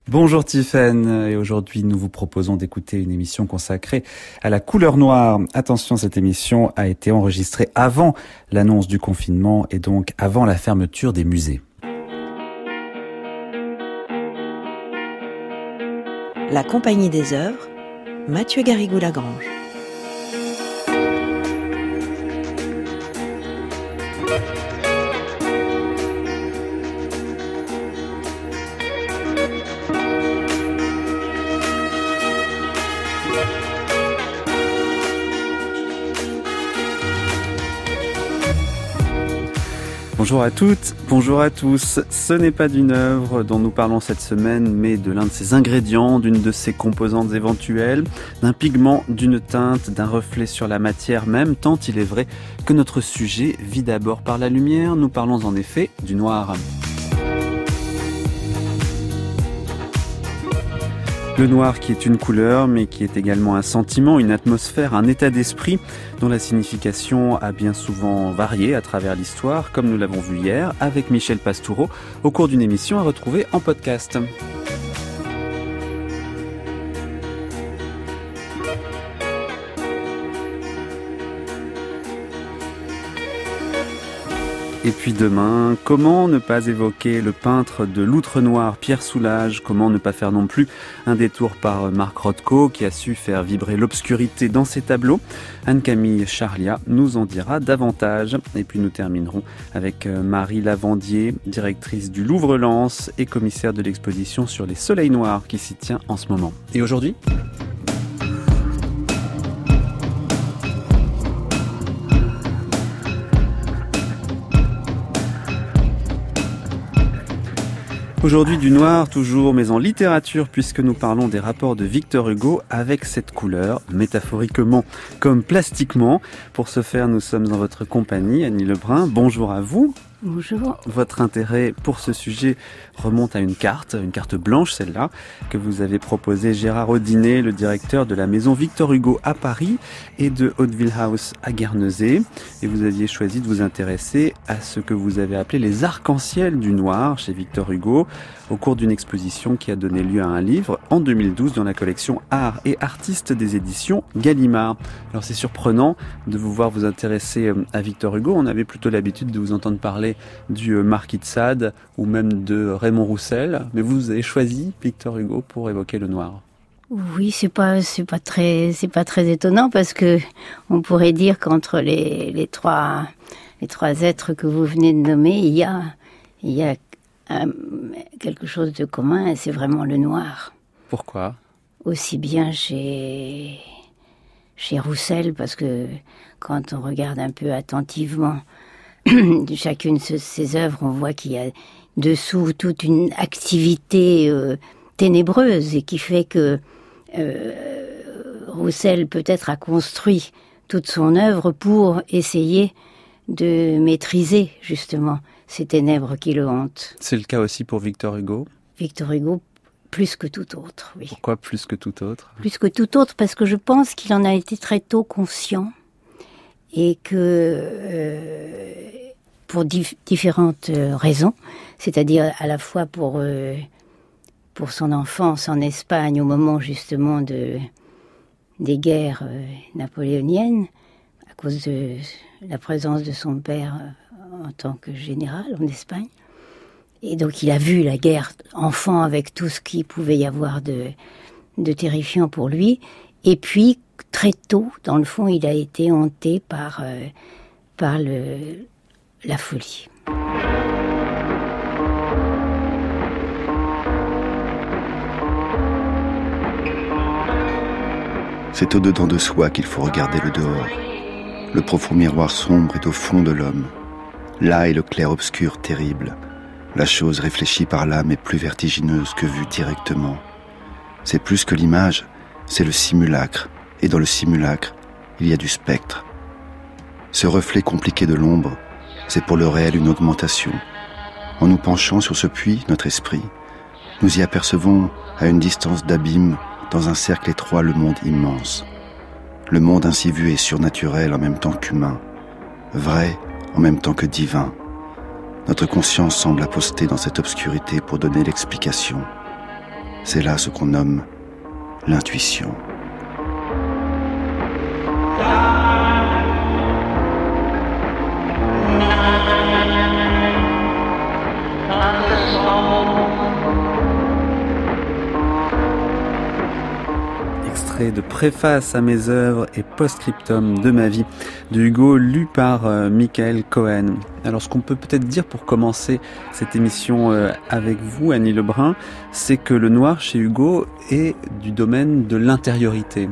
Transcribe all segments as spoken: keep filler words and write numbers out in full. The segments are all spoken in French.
Bonjour Tiffaine, et aujourd'hui nous vous proposons d'écouter une émission consacrée à la couleur noire. Attention, cette émission a été enregistrée avant l'annonce du confinement et donc avant la fermeture des musées. La Compagnie des Œuvres, Mathieu Garrigou-Lagrange. Bonjour à toutes, bonjour à tous. Ce n'est pas d'une œuvre dont nous parlons cette semaine, mais de l'un de ses ingrédients, d'une de ses composantes éventuelles, d'un pigment, d'une teinte, d'un reflet sur la matière même, tant il est vrai que notre sujet vit d'abord par la lumière. Nous parlons en effet du noir. Le noir qui est une couleur, mais qui est également un sentiment, une atmosphère, un état d'esprit dont la signification a bien souvent varié à travers l'histoire, comme nous l'avons vu hier avec Michel Pastoureau au cours d'une émission à retrouver en podcast. Et puis demain, comment ne pas évoquer le peintre de l'Outre-Noir, Pierre Soulages? Comment ne pas faire non plus un détour par Marc Rothko, qui a su faire vibrer l'obscurité dans ses tableaux? Anne-Camille Charlia nous en dira davantage. Et puis nous terminerons avec Marie Lavandier, directrice du Louvre-Lens et commissaire de l'exposition sur les soleils noirs qui s'y tient en ce moment. Et aujourd'hui ? Aujourd'hui du noir toujours, mais en littérature, puisque nous parlons des rapports de Victor Hugo avec cette couleur, métaphoriquement comme plastiquement. Pour ce faire, nous sommes en votre compagnie, Annie Lebrun. Bonjour à vous. Bonjour. Votre intérêt pour ce sujet remonte à une carte, une carte blanche celle-là, que vous avez proposée Gérard Audinet, le directeur de la maison Victor Hugo à Paris et de Hauteville House à Guernesey. Et vous aviez choisi de vous intéresser à ce que vous avez appelé les arcs-en-ciel du noir chez Victor Hugo, au cours d'une exposition qui a donné lieu à un livre en deux mille douze dans la collection Art et Artistes des éditions Gallimard. Alors c'est surprenant de vous voir vous intéresser à Victor Hugo. On avait plutôt l'habitude de vous entendre parler du Marquis de Sade ou même de Raymond Roussel, mais vous avez choisi Victor Hugo pour évoquer le noir. Oui, c'est pas c'est pas très c'est pas très étonnant parce que on pourrait dire qu'entre les les trois les trois êtres que vous venez de nommer, il y a il y a un, quelque chose de commun et c'est vraiment le noir. Pourquoi ? Aussi bien chez chez Roussel parce que quand on regarde un peu attentivement de chacune de ses œuvres, on voit qu'il y a dessous toute une activité euh, ténébreuse et qui fait que euh, Roussel peut-être a construit toute son œuvre pour essayer de maîtriser justement ces ténèbres qui le hantent. C'est le cas aussi pour Victor Hugo ? Victor Hugo, plus que tout autre, oui. Pourquoi plus que tout autre ? Plus que tout autre, parce que je pense qu'il en a été très tôt conscient. Et que, euh, pour dif- différentes euh, raisons, c'est-à-dire à la fois pour, euh, pour son enfance en Espagne, au moment justement de, des guerres euh, napoléoniennes, à cause de la présence de son père euh, en tant que général en Espagne. Et donc il a vu la guerre enfant avec tout ce qu'il pouvait y avoir de, de terrifiant pour lui. Et puis, très tôt, dans le fond, il a été hanté par, euh, par le, la folie. C'est au-dedans de soi qu'il faut regarder le dehors. Le profond miroir sombre est au fond de l'homme. Là est le clair-obscur terrible. La chose réfléchie par l'âme est plus vertigineuse que vue directement. C'est plus que l'image, c'est le simulacre. Et dans le simulacre, il y a du spectre. Ce reflet compliqué de l'ombre, c'est pour le réel une augmentation. En nous penchant sur ce puits, notre esprit, nous y apercevons à une distance d'abîme, dans un cercle étroit, le monde immense. Le monde ainsi vu est surnaturel en même temps qu'humain, vrai en même temps que divin. Notre conscience semble apostée dans cette obscurité pour donner l'explication. C'est là ce qu'on nomme l'intuition. Extrait de préface à mes œuvres et post-scriptum de ma vie de Hugo, lu par euh, Michael Cohen. Alors ce qu'on peut peut-être dire pour commencer cette émission euh, avec vous, Annie Lebrun, c'est que le noir chez Hugo est du domaine de l'intériorité.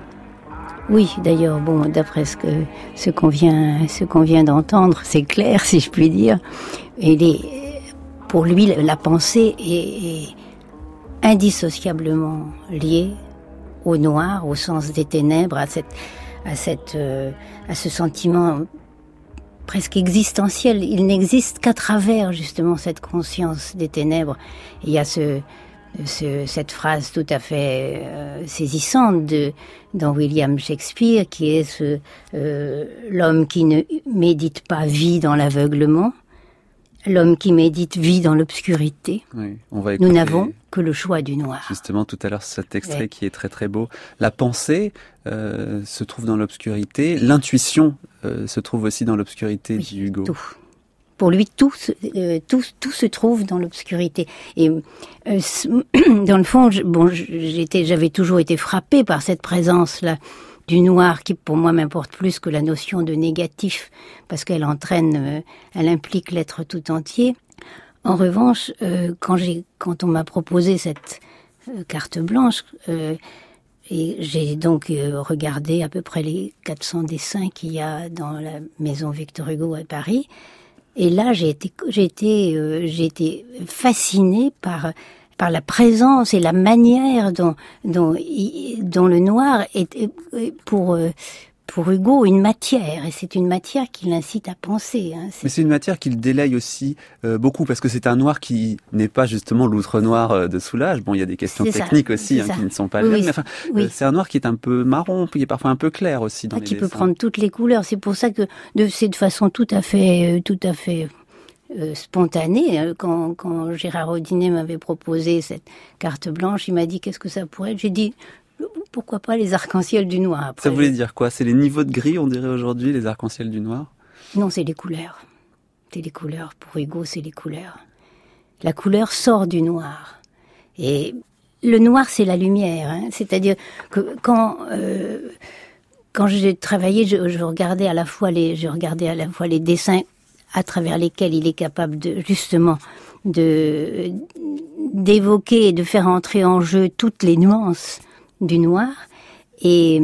Oui, d'ailleurs, bon, d'après ce que ce qu'on vient, ce qu'on vient d'entendre, c'est clair, si je puis dire. Et les, pour lui, la pensée est, est indissociablement liée au noir, au sens des ténèbres, à cette, à cette, euh, à ce sentiment presque existentiel. Il n'existe qu'à travers justement cette conscience des ténèbres. Et il y a ce, ce, cette phrase tout à fait euh, saisissante de dans William Shakespeare, qui est ce euh, l'homme qui ne médite pas vit dans l'aveuglement. L'homme qui médite vit dans l'obscurité. Oui, on va Nous n'avons que le choix du noir. Justement, tout à l'heure, cet extrait ouais. qui est très très beau. La pensée euh, se trouve dans l'obscurité. L'intuition euh, se trouve aussi dans l'obscurité, oui, dit Hugo. Tout. Pour lui, tout, euh, tout, tout se trouve dans l'obscurité. Et euh, dans le fond, je, bon, j'étais, j'avais toujours été frappée par cette présence-là du noir, qui pour moi m'importe plus que la notion de négatif, parce qu'elle entraîne, euh, elle implique l'être tout entier. En revanche, euh, quand j'ai, quand on m'a proposé cette euh, carte blanche, euh, et j'ai donc euh, regardé à peu près les quatre cents dessins qu'il y a dans la maison Victor Hugo à Paris, et là j'ai été, j'ai été, euh, j'ai été fascinée par par la présence et la manière dont, dont, dont le noir est pour, pour Hugo une matière. Et c'est une matière qui l'incite à penser. Hein. C'est... Mais c'est une matière qui le délaye aussi euh, beaucoup, parce que c'est un noir qui n'est pas justement l'outre noir de Soulages. Bon, il y a des questions c'est techniques ça, aussi hein, qui ne sont pas oui, les mêmes. Oui, mais enfin, oui. euh, c'est un noir qui est un peu marron, qui est parfois un peu clair aussi dans ah, les qui dessins. peut prendre toutes les couleurs. C'est pour ça que de, c'est de façon tout à fait... Tout à fait Euh, spontané. Quand, quand Gérard Audinet m'avait proposé cette carte blanche, il m'a dit qu'est-ce que ça pourrait être. J'ai dit pourquoi pas les arcs-en-ciel du noir. Après, ça voulait dire quoi? C'est les niveaux de gris, on dirait aujourd'hui, les arcs-en-ciel du noir? Non, c'est les couleurs. C'est les couleurs. Pour Hugo, c'est les couleurs. La couleur sort du noir. Et le noir, c'est la lumière. Hein. C'est-à-dire que quand... Euh, quand j'ai travaillé, je, je regardais à la fois les, je regardais à la fois les dessins à travers lesquels il est capable de, justement, de, d'évoquer et de faire entrer en jeu toutes les nuances du noir. Et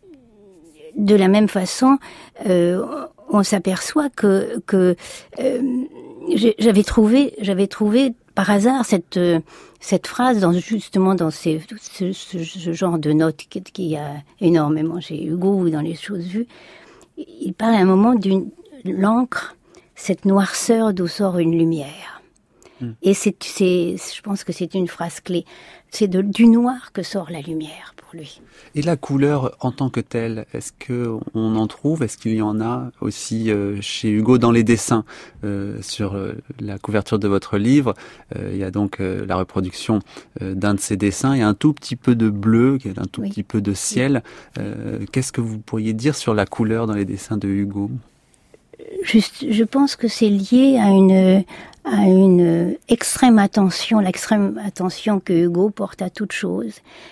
de la même façon, euh, on s'aperçoit que, que euh, j'avais trouvé, j'avais trouvé par hasard cette, cette phrase dans, justement dans ces, ce, ce, ce genre de notes qu'il y a énormément chez Hugo ou dans les choses vues. Il parle à un moment d'une l'encre, cette noirceur d'où sort une lumière. Mmh. Et c'est, c'est, je pense que c'est une phrase clé. C'est de, du noir que sort la lumière pour lui. Et la couleur en tant que telle, est-ce que on en trouve? Est-ce qu'il y en a aussi euh, chez Hugo dans les dessins euh, sur euh, la couverture de votre livre? euh, Il y a donc euh, la reproduction euh, d'un de ces dessins. Il y a un tout petit peu de bleu, un tout oui. petit peu de ciel. Euh, qu'est-ce que vous pourriez dire sur la couleur dans les dessins de Hugo? Juste, je pense que c'est lié à une, à une extrême attention, l'extrême attention que Hugo porte à toute chose.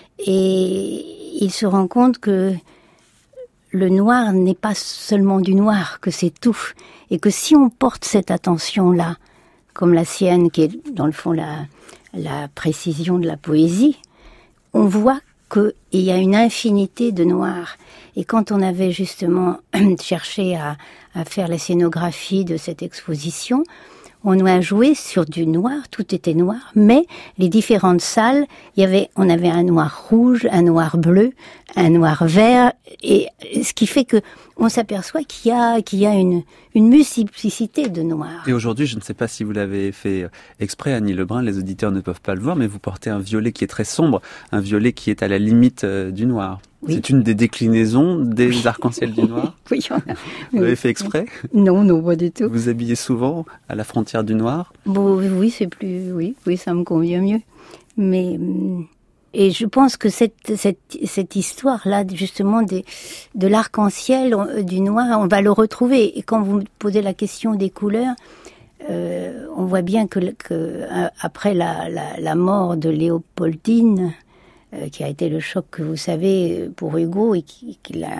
Et il se rend compte que le noir n'est pas seulement du noir, que c'est tout. Et que si on porte cette attention-là, comme la sienne, qui est dans le fond la, la précision de la poésie, on voit qu'il y a une infinité de noirs. Et quand on avait justement cherché à, à faire la scénographie de cette exposition, on a joué sur du noir, tout était noir, mais les différentes salles, il y avait, on avait un noir rouge, un noir bleu, un noir vert, et ce qui fait que on s'aperçoit qu'il y a, qu'il y a une, une multiplicité de noirs. Et aujourd'hui, je ne sais pas si vous l'avez fait exprès, Annie Lebrun, les auditeurs ne peuvent pas le voir, mais vous portez un violet qui est très sombre, un violet qui est à la limite euh, du noir. Oui. C'est une des déclinaisons des oui. arcs-en-ciel du noir. Oui, on a. Vous l'avez fait exprès? Non, non, pas du tout. Vous habillez souvent à la frontière du noir? Bon, oui, c'est plus, oui, oui, ça me convient mieux. Mais et je pense que cette cette cette histoire-là, justement, des, de l'arc-en-ciel, du noir, on va le retrouver. Et quand vous me posez la question des couleurs, euh, on voit bien que, que après la, la, la mort de Léopoldine, euh, qui a été le choc que vous savez pour Hugo et qui, qui l'a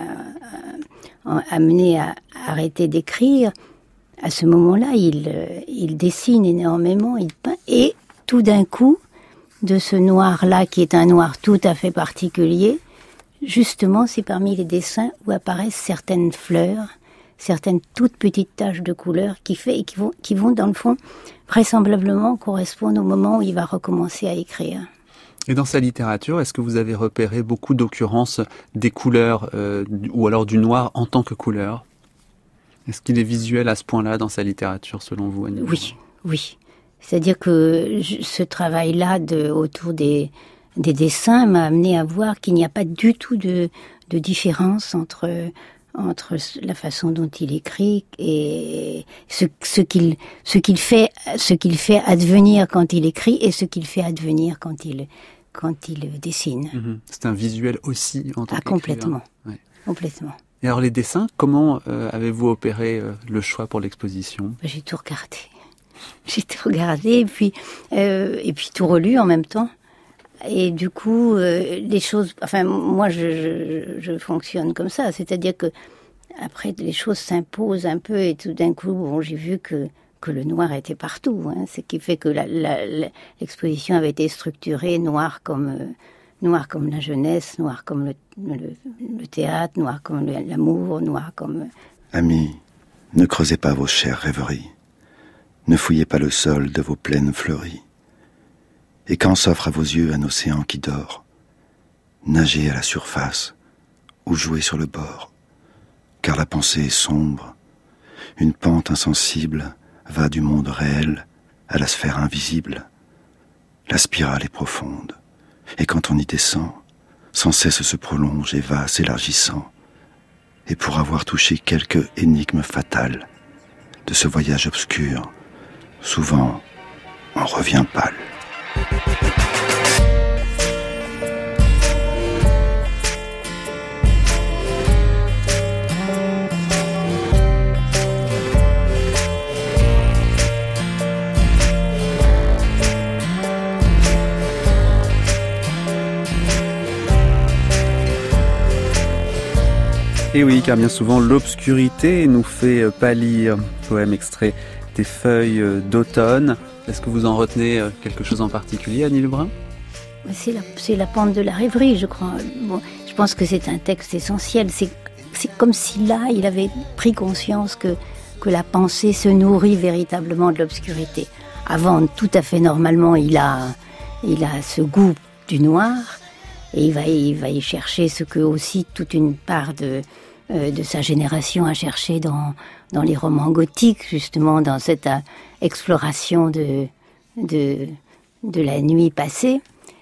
euh, amené à arrêter d'écrire, à ce moment-là, il il dessine énormément, il peint, et tout d'un coup, de ce noir-là, qui est un noir tout à fait particulier, justement, c'est parmi les dessins où apparaissent certaines fleurs, certaines toutes petites taches de couleur qui, fait, qui, vont, qui vont, dans le fond, vraisemblablement correspondre au moment où il va recommencer à écrire. Et dans sa littérature, est-ce que vous avez repéré beaucoup d'occurrences des couleurs, euh, ou alors du noir en tant que couleur ? Est-ce qu'il est visuel à ce point-là dans sa littérature, selon vous, Annie ? Oui, oui. C'est-à-dire que ce travail-là de, autour des, des dessins m'a amené à voir qu'il n'y a pas du tout de, de différence entre, entre la façon dont il écrit et ce, ce qu'il, ce qu'il fait, ce qu'il fait advenir quand il écrit et ce qu'il fait advenir quand il, quand il dessine. Mmh. C'est un visuel aussi en tant ah, qu'écrivain. Complètement. Ouais. Complètement. Et alors les dessins, comment euh, avez-vous opéré euh, le choix pour l'exposition ? J'ai tout regardé. J'ai tout regardé et puis euh, et puis tout relu en même temps. Et du coup, euh, les choses. Enfin, moi, je, je, je fonctionne comme ça, c'est-à-dire que après, les choses s'imposent un peu et tout d'un coup, bon, j'ai vu que que le noir était partout. Hein, ce qui fait que la, la, la, l'exposition avait été structurée noir comme euh, noir comme la jeunesse, noir comme le, le, le théâtre, noir comme le, l'amour, noir comme. Euh... Amis, ne creusez pas vos chères rêveries. Ne fouillez pas le sol de vos plaines fleuries. Et quand s'offre à vos yeux un océan qui dort, nagez à la surface ou jouez sur le bord, car la pensée est sombre. Une pente insensible va du monde réel à la sphère invisible. La spirale est profonde, et quand on y descend, sans cesse se prolonge et va s'élargissant. Et pour avoir touché quelque énigme fatale de ce voyage obscur, souvent, on revient pâle. Et oui, car bien souvent, l'obscurité nous fait pâlir. Poème extrait des feuilles d'automne. Est-ce que vous en retenez quelque chose en particulier, Annie Lebrun ? C'est la, c'est la pente de la rêverie, je crois. Bon, je pense que c'est un texte essentiel. C'est, c'est comme si là, il avait pris conscience que, que la pensée se nourrit véritablement de l'obscurité. Avant, tout à fait normalement, il a, il a ce goût du noir et il va, il va y chercher ce que aussi toute une part de, euh, de sa génération a cherché dans, dans les romans gothiques, justement, dans cette euh, exploration de, de, de la nuit passée.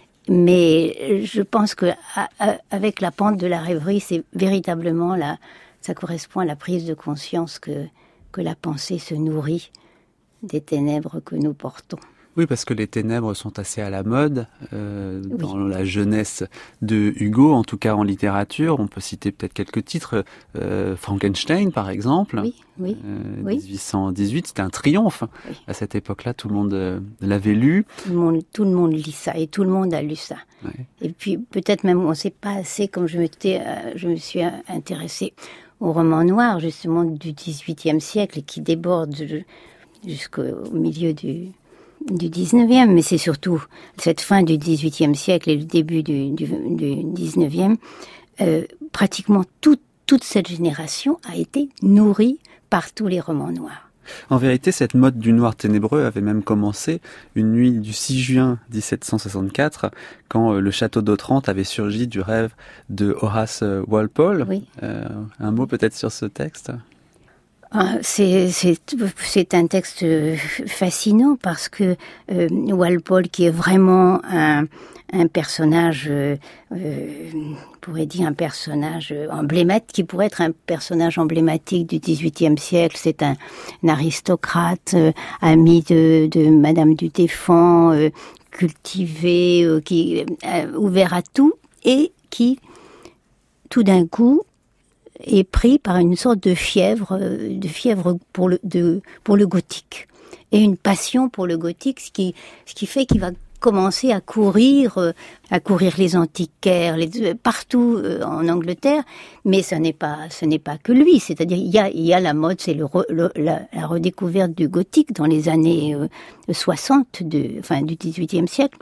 Mais je pense que à, à, avec la pente de la rêverie, c'est véritablement là, ça correspond à la prise de conscience que, que la pensée se nourrit des ténèbres que nous portons. Oui, parce que les ténèbres sont assez à la mode euh, oui. dans la jeunesse de Hugo, en tout cas en littérature. On peut citer peut-être quelques titres. Euh, Frankenstein, par exemple. Oui, oui, euh, oui. dix-huit cent dix-huit, c'était un triomphe. Oui. À cette époque-là, tout le monde euh, l'avait lu. Tout le monde, tout le monde lit ça et tout le monde a lu ça. Ouais. Et puis peut-être même on ne sait pas assez, comme je, m'étais, euh, je me suis intéressée au roman noir, justement, du dix-huitième siècle et qui déborde jusqu'au milieu du... du dix-neuvième, mais c'est surtout cette fin du dix-huitième siècle et le début du, du, du dix-neuvième, euh, pratiquement tout, toute cette génération a été nourrie par tous les romans noirs. En vérité, cette mode du noir ténébreux avait même commencé une nuit du six juin dix-sept cent soixante-quatre, quand euh, le château d'Otrante avait surgi du rêve de Horace Walpole. Oui. Euh, un mot peut-être sur ce texte ? C'est, c'est, c'est un texte fascinant parce que euh, Walpole, qui est vraiment un, un personnage, euh, on pourrait dire un personnage emblématique, qui pourrait être un personnage emblématique du dix-huitième siècle, c'est un, un aristocrate, euh, ami de, de Madame du Défend, euh, cultivé, euh, qui est euh, ouvert à tout, et qui, tout d'un coup, est pris par une sorte de fièvre, euh, de fièvre pour le, de, pour le gothique. Et une passion pour le gothique, ce qui, ce qui fait qu'il va commencer à courir, euh, à courir les antiquaires, les, partout euh, en Angleterre. Mais ce n'est pas, ce n'est pas que lui. C'est-à-dire, il y a, il y a la mode, c'est le, le, la, la redécouverte du gothique dans les années euh, soixante, de, enfin du dix-huitième siècle.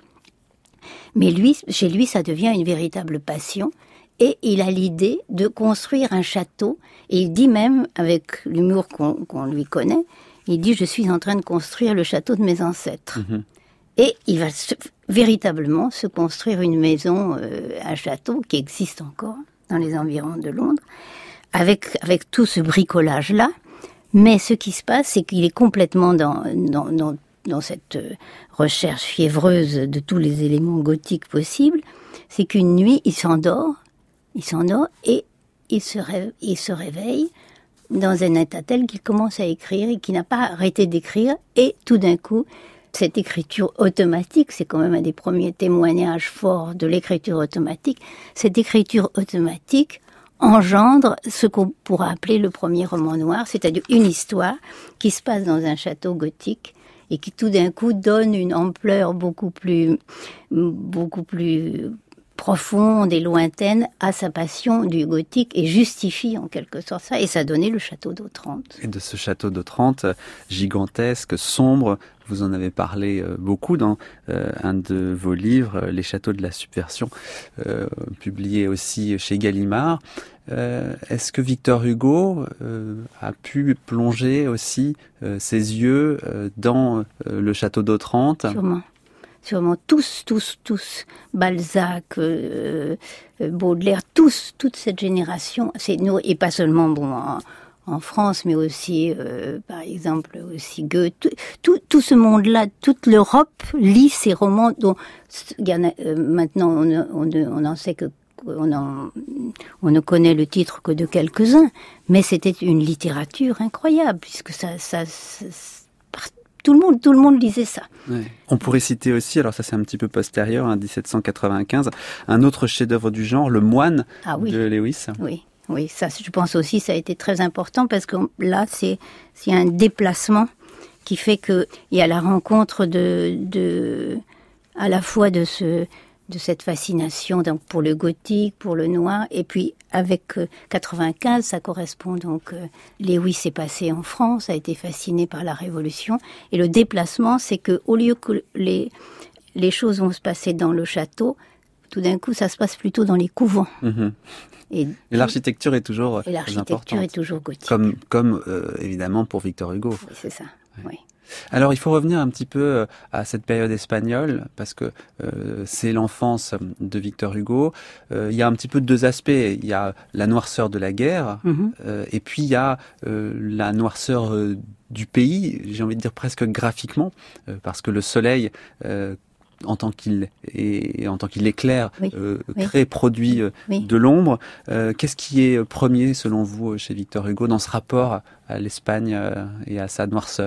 Mais lui, chez lui, ça devient une véritable passion. Et il a l'idée de construire un château. Et il dit même, avec l'humour qu'on, qu'on lui connaît, il dit « Je suis en train de construire le château de mes ancêtres. Mmh. » Et il va se, véritablement se construire une maison, euh, un château qui existe encore dans les environs de Londres, avec, avec tout ce bricolage-là. Mais ce qui se passe, c'est qu'il est complètement dans, dans, dans, dans cette recherche fiévreuse de tous les éléments gothiques possibles. C'est qu'une nuit, il s'endort, il s'endort et il se, rêve, il se réveille dans un état tel qu'il commence à écrire et qu'il n'a pas arrêté d'écrire. Et tout d'un coup, cette écriture automatique, c'est quand même un des premiers témoignages forts de l'écriture automatique, cette écriture automatique engendre ce qu'on pourra appeler le premier roman noir, c'est-à-dire une histoire qui se passe dans un château gothique et qui tout d'un coup donne une ampleur beaucoup plus, beaucoup plus profonde et lointaine à sa passion du gothique et justifie en quelque sorte ça. Et ça donnait le château d'Otrante. Et de ce château d'Otrante, gigantesque, sombre, vous en avez parlé beaucoup dans euh, un de vos livres, Les châteaux de la subversion, euh, publié aussi chez Gallimard. Euh, est-ce que Victor Hugo euh, a pu plonger aussi euh, ses yeux euh, dans euh, le château d'Otrante ? Sûrement. Sûrement tous, tous, tous, Balzac, euh, Baudelaire, tous, toute cette génération, c'est nous, et pas seulement bon en, en France, mais aussi, euh, par exemple, aussi Goethe, tout, tout, tout ce monde-là, toute l'Europe lit ces romans dont il y en a, euh, maintenant on, on, on en sait que on, en, on ne connaît le titre que de quelques-uns, mais c'était une littérature incroyable puisque ça, ça, ça Tout le monde, tout le monde lisait ça. Ouais. On pourrait citer aussi, alors ça c'est un petit peu postérieur, hein, dix-sept cent quatre-vingt-quinze, un autre chef-d'œuvre du genre, Le Moine ah, oui. de Lewis. Oui, oui, ça, je pense aussi, ça a été très important parce que là, c'est, c'est un déplacement qui fait que il y a la rencontre de, de, à la fois de ce, de cette fascination donc pour le gothique, pour le noir, et puis avec euh, quatre-vingt-quinze, ça correspond donc. Euh, Lewis est passé en France, a été fasciné par la Révolution, et le déplacement, c'est que au lieu que les les choses vont se passer dans le château, tout d'un coup, ça se passe plutôt dans les couvents. Mmh. Et, et l'architecture est toujours et l'architecture importante. est toujours gothique. Comme comme euh, évidemment pour Victor Hugo. Oui, c'est ça. Ouais. Oui. Alors, il faut revenir un petit peu à cette période espagnole, parce que euh, c'est l'enfance de Victor Hugo. Euh, il y a un petit peu deux aspects. Il y a la noirceur de la guerre, mm-hmm. euh, et puis il y a euh, la noirceur euh, du pays, j'ai envie de dire presque graphiquement, euh, parce que le soleil... Euh, en tant qu'il est, en tant qu'il éclaire, oui, euh, oui. crée, produit euh, oui. de l'ombre. Euh, qu'est-ce qui est premier, selon vous, chez Victor Hugo, dans ce rapport à l'Espagne euh, et à sa noirceur ?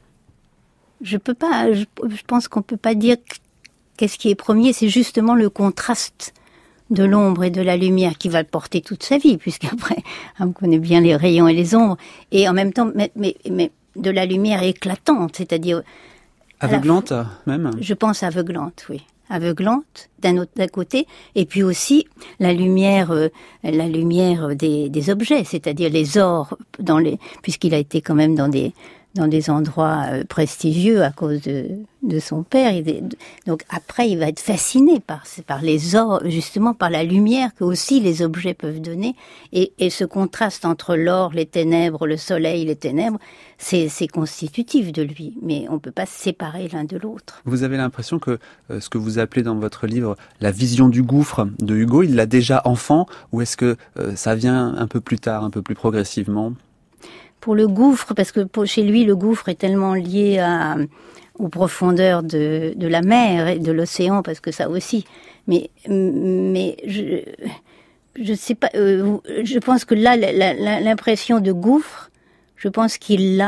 Je peux pas, je, je pense qu'on peut pas dire qu'est-ce qui est premier, c'est justement le contraste de l'ombre et de la lumière qui va le porter toute sa vie, puisqu'après, on connaît bien les rayons et les ombres, et en même temps, mais, mais, mais de la lumière éclatante, c'est-à-dire... Aveuglante, même ? Je pense aveuglante, oui. Aveuglante, d'un autre d'un côté, et puis aussi la lumière, euh, la lumière des, des objets, c'est-à-dire les ors, dans les, puisqu'il a été quand même dans des... dans des endroits euh, prestigieux à cause de, de son père. Et donc après, il va être fasciné par, par les ors, justement par la lumière que aussi les objets peuvent donner. Et, et ce contraste entre l'or, les ténèbres, le soleil, les ténèbres, c'est, c'est constitutif de lui. Mais on ne peut pas se séparer l'un de l'autre. Vous avez l'impression que euh, ce que vous appelez dans votre livre la vision du gouffre de Hugo, il l'a déjà enfant, ou est-ce que euh, ça vient un peu plus tard, un peu plus progressivement ? Pour le gouffre, parce que pour, chez lui, le gouffre est tellement lié à, aux profondeurs de, de la mer et de l'océan, parce que ça aussi. Mais, mais je, je sais pas. Euh, je pense que là, la, la, l'impression de gouffre, je pense qu'il l'a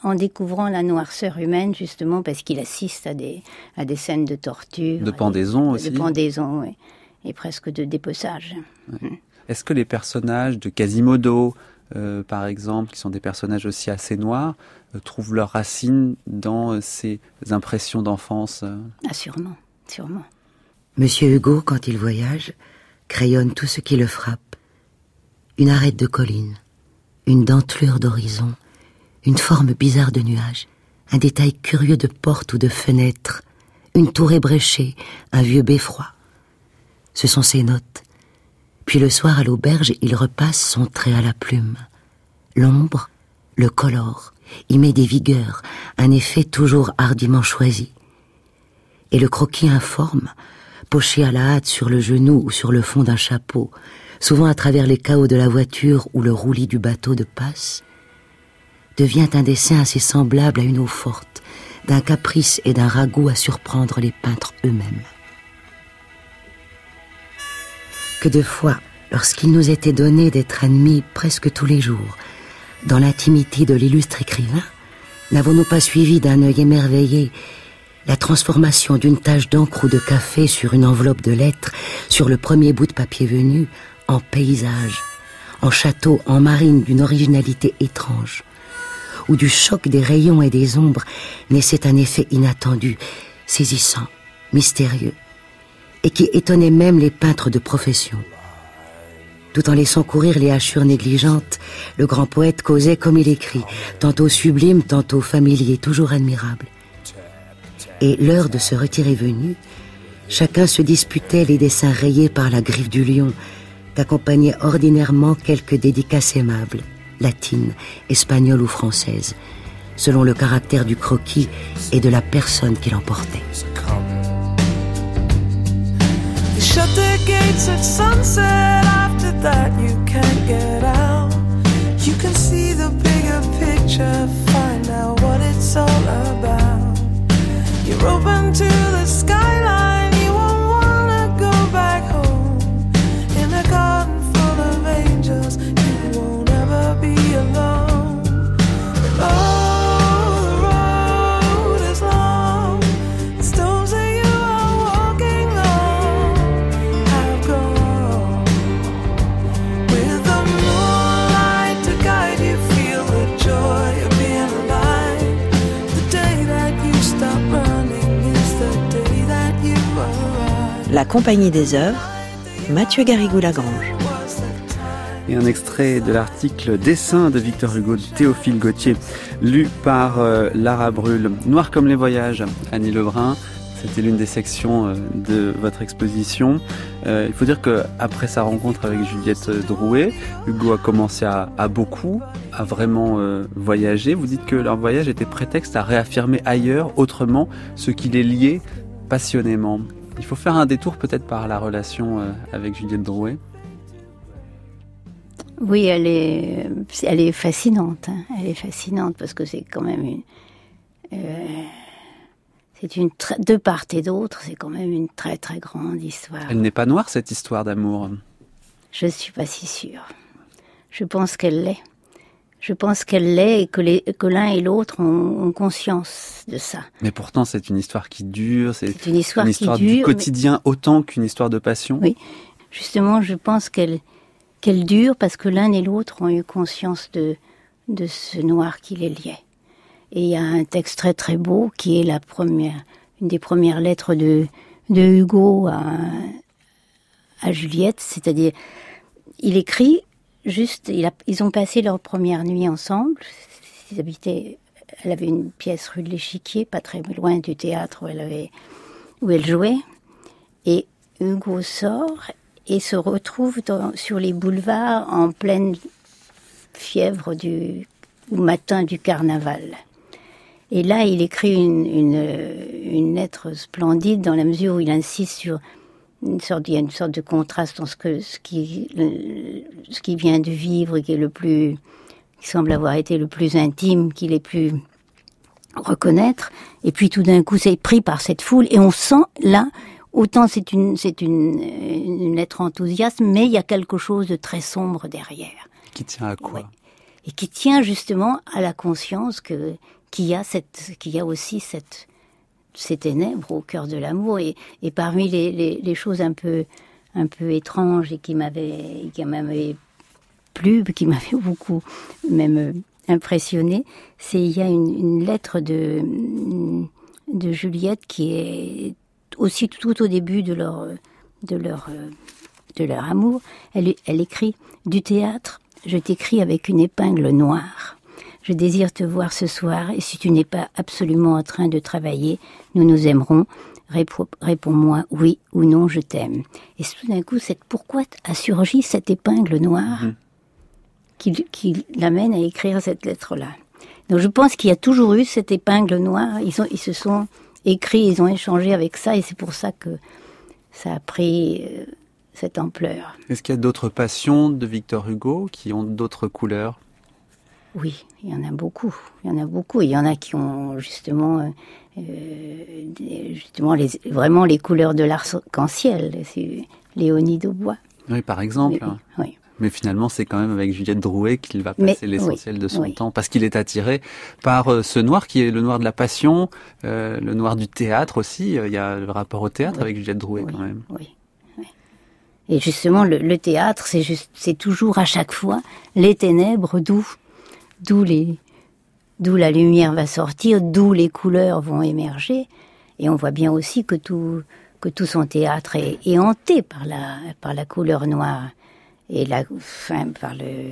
en découvrant la noirceur humaine, justement, parce qu'il assiste à des, à des scènes de torture. De pendaison des, aussi. De pendaison, oui. Et presque de dépeçage. Ouais. Mmh. Est-ce que les personnages de Quasimodo, euh, par exemple, qui sont des personnages aussi assez noirs, euh, trouvent leurs racines dans euh, ces impressions d'enfance euh... Ah, sûrement, sûrement. Monsieur Hugo, quand il voyage, crayonne tout ce qui le frappe. Une arête de colline, une dentelure d'horizon, une forme bizarre de nuage, un détail curieux de porte ou de fenêtre, une tour ébréchée, un vieux beffroi. Ce sont ses notes. Puis le soir à l'auberge, il repasse son trait à la plume. L'ombre le colore, y met des vigueurs, un effet toujours hardiment choisi. Et le croquis informe, poché à la hâte sur le genou ou sur le fond d'un chapeau, souvent à travers les cahots de la voiture ou le roulis du bateau de passe, devient un dessin assez semblable à une eau forte, d'un caprice et d'un ragoût à surprendre les peintres eux-mêmes. Que de fois, lorsqu'il nous était donné d'être admis presque tous les jours, dans l'intimité de l'illustre écrivain, n'avons-nous pas suivi d'un œil émerveillé la transformation d'une tache d'encre ou de café sur une enveloppe de lettres, sur le premier bout de papier venu, en paysage, en château, en marine d'une originalité étrange, où du choc des rayons et des ombres naissait un effet inattendu, saisissant, mystérieux, et qui étonnait même les peintres de profession. Tout en laissant courir les hachures négligentes, le grand poète causait comme il écrit, tantôt sublime, tantôt familier, toujours admirable. Et l'heure de se retirer venue, chacun se disputait les dessins rayés par la griffe du lion, qu'accompagnaient ordinairement quelques dédicaces aimables, latines, espagnoles ou françaises, selon le caractère du croquis et de la personne qui l'emportait. Shut the gates at sunset, after that you can't get out. You can see the bigger picture, find out what it's all about. You're open to the skyline, you won't wanna go back home. In a garden full of angels, you won't ever be alone. Oh, the road is long, the stones that you are walking on have gone. With the moonlight to guide you, feel the joy of being alive. The day that you stop running is the day that you arrive. La Compagnie des œuvres, Mathieu Garrigou-Lagrange. Et un extrait de l'article Dessin de Victor Hugo de Théophile Gautier, lu par euh, Lara Brûle. Noir comme les voyages, Annie Lebrun. C'était l'une des sections euh, de votre exposition. Euh, il faut dire qu'après sa rencontre avec Juliette Drouet, Hugo a commencé à, à beaucoup, à vraiment euh, voyager. Vous dites que leur voyage était prétexte à réaffirmer ailleurs, autrement, ce qui les liait passionnément. Il faut faire un détour peut-être par la relation euh, avec Juliette Drouet. Oui, elle est, elle est fascinante. Hein. Elle est fascinante parce que c'est quand même une, euh, c'est une de part et d'autre, c'est quand même une très très grande histoire. Elle n'est pas noire cette histoire d'amour. Je ne suis pas si sûre. Je pense qu'elle l'est. Je pense qu'elle l'est et que, les, que l'un et l'autre ont, ont conscience de ça. Mais pourtant, c'est une histoire qui dure. C'est, c'est une histoire, une histoire qui du dure, quotidien mais... autant qu'une histoire de passion. Oui, justement, je pense qu'elle qu'elle dure parce que l'un et l'autre ont eu conscience de, de ce noir qui les liait. Et il y a un texte très très beau qui est la première, une des premières lettres de, de Hugo à, à Juliette, c'est-à-dire, il écrit juste, il a, ils ont passé leur première nuit ensemble, ils habitaient, elle avait une pièce rue de l'Échiquier, pas très loin du théâtre où elle, avait, où elle jouait, et Hugo sort et se retrouve dans, sur les boulevards en pleine fièvre du matin du carnaval. Et là, il écrit une, une, une lettre splendide dans la mesure où il insiste sur une sorte, il y a une sorte de contraste dans ce que ce qui ce qui vient de vivre, qui est le plus, qui semble avoir été le plus intime, qu'il ait pu reconnaître. Et puis tout d'un coup, c'est pris par cette foule et on sent là. Autant c'est une c'est une, une lettre enthousiaste, mais il y a quelque chose de très sombre derrière. Qui tient à quoi ? Ouais. et qui tient justement à la conscience que qu'il y a cette, qu'il y a aussi cette ces ténèbres au cœur de l'amour. Et, et parmi les, les, les choses un peu un peu étranges et qui m'avaient qui m'avaient plu, qui m'avaient beaucoup même impressionné, c'est il y a une, une lettre de de Juliette qui est aussi tout au début de leur de leur de leur amour. Elle elle écrit: du théâtre, je t'écris avec une épingle noire. Je désire te voir ce soir, et si tu n'es pas absolument en train de travailler, nous nous aimerons. Répo- réponds-moi oui ou non, je t'aime. Et tout d'un coup, cette, pourquoi a surgi cette épingle noire mmh. qui, qui l'amène à écrire cette lettre-là. Donc je pense qu'il y a toujours eu cette épingle noire. Ils, ont, ils se sont écrits, ils ont échangé avec ça, et c'est pour ça que ça a pris euh, cette ampleur. Est-ce qu'il y a d'autres passions de Victor Hugo qui ont d'autres couleurs ? Oui, il y en a beaucoup. Il y en a beaucoup. Il y en a qui ont justement, euh, justement les, vraiment les couleurs de l'arc-en-ciel. C'est Léonie Daubois. Oui, par exemple. Oui, oui. Mais finalement, c'est quand même avec Juliette Drouet qu'il va passer Mais, l'essentiel oui, de son oui. temps, parce qu'il est attiré par euh, ce noir qui est le noir de la passion, euh, le noir du théâtre aussi. Il y a le rapport au théâtre oui. avec Juliette Drouet oui, quand même. Oui. Et justement, le, le théâtre, c'est, juste, c'est toujours à chaque fois les ténèbres, d'où D'où, les, d'où la lumière va sortir, d'où les couleurs vont émerger. Et on voit bien aussi que tout, que tout son théâtre est, est hanté par la, par la couleur noire. Et la, enfin, par le,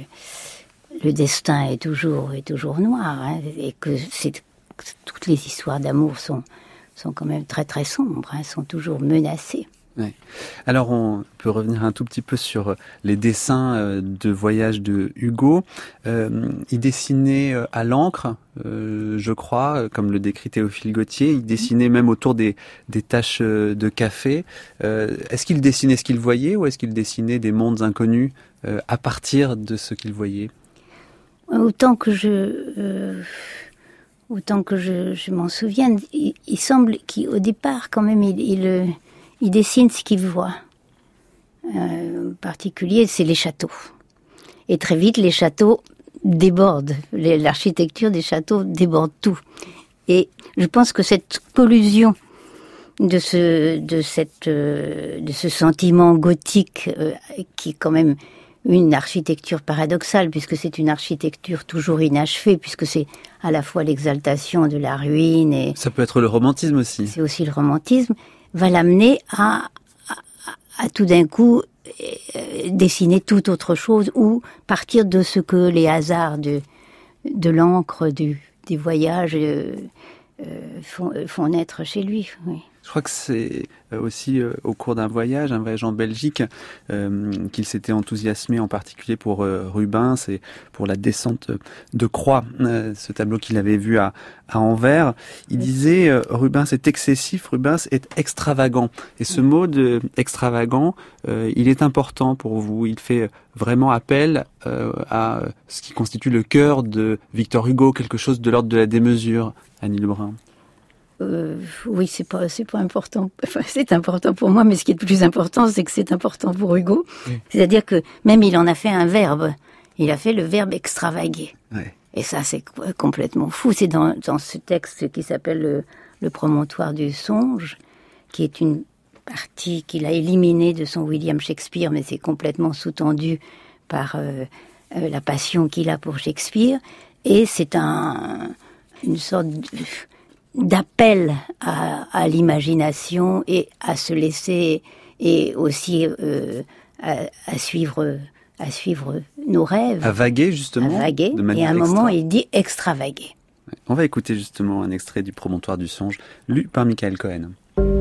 le destin est toujours, est toujours noir. Hein, et que c'est, toutes les histoires d'amour sont, sont quand même très très sombres, hein, sont toujours menacées. Ouais. Alors on peut revenir un tout petit peu sur les dessins de voyage de Hugo. Euh, il dessinait à l'encre, euh, je crois, comme le décrit Théophile Gautier. Il dessinait même autour des, des taches de café. Euh, est-ce qu'il dessinait ce qu'il voyait ou est-ce qu'il dessinait des mondes inconnus euh, à partir de ce qu'il voyait ? Autant que je... Euh... Autant que je, je m'en souvienne, il, il semble qu'au départ, quand même, il... il Il dessine ce qu'il voit. Euh, en particulier, c'est les châteaux. Et très vite, les châteaux débordent. Les, l'architecture des châteaux déborde tout. Et je pense que cette collusion de ce, de cette, euh, de ce sentiment gothique, euh, qui est quand même une architecture paradoxale, puisque c'est une architecture toujours inachevée, puisque c'est à la fois l'exaltation de la ruine et... Ça peut être le romantisme aussi. C'est aussi le romantisme. Va l'amener à, à, à tout d'un coup euh, dessiner tout autre chose ou partir de ce que les hasards de, de l'encre, du, des voyages euh, euh, font, font naître chez lui. Oui. Je crois que c'est aussi euh, au cours d'un voyage, un voyage en Belgique, euh, qu'il s'était enthousiasmé en particulier pour euh, Rubens et pour la descente de croix, euh, ce tableau qu'il avait vu à, à Anvers. Il oui. disait euh, Rubens est excessif, Rubens est extravagant. Et ce oui. mot de extravagant, euh, il est important pour vous. Il fait vraiment appel euh, à ce qui constitue le cœur de Victor Hugo, quelque chose de l'ordre de la démesure, Annie Lebrun. Euh, oui, c'est pas, c'est pas important. Enfin, c'est important pour moi, mais ce qui est le plus important, c'est que c'est important pour Hugo. Oui. C'est-à-dire que même il en a fait un verbe. Il a fait le verbe extravaguer. Oui. Et ça, c'est complètement fou. C'est dans, dans ce texte qui s'appelle le, le Promontoire du songe, qui est une partie qu'il a éliminée de son William Shakespeare, mais c'est complètement sous-tendu par euh, euh, la passion qu'il a pour Shakespeare. Et c'est un, une sorte de, d'appel à, à l'imagination et à se laisser, et aussi euh, à, à suivre à suivre nos rêves. À vaguer, justement. À vaguer, de manière et à un extra. moment, il dit extravaguer. On va écouter justement un extrait du Promontoire du songe, lu par Michael Cohen.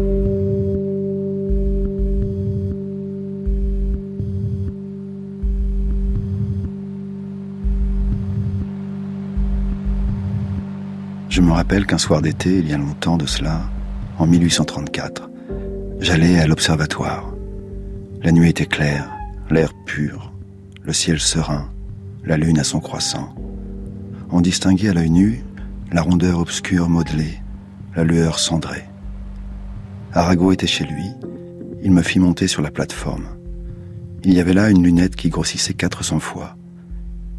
Je me rappelle qu'un soir d'été, il y a longtemps de cela, en mille huit cent trente-quatre, j'allais à l'observatoire. La nuit était claire, l'air pur, le ciel serein, la lune à son croissant. On distinguait à l'œil nu la rondeur obscure modelée, la lueur cendrée. Arago était chez lui, il me fit monter sur la plateforme. Il y avait là une lunette qui grossissait quatre cents fois.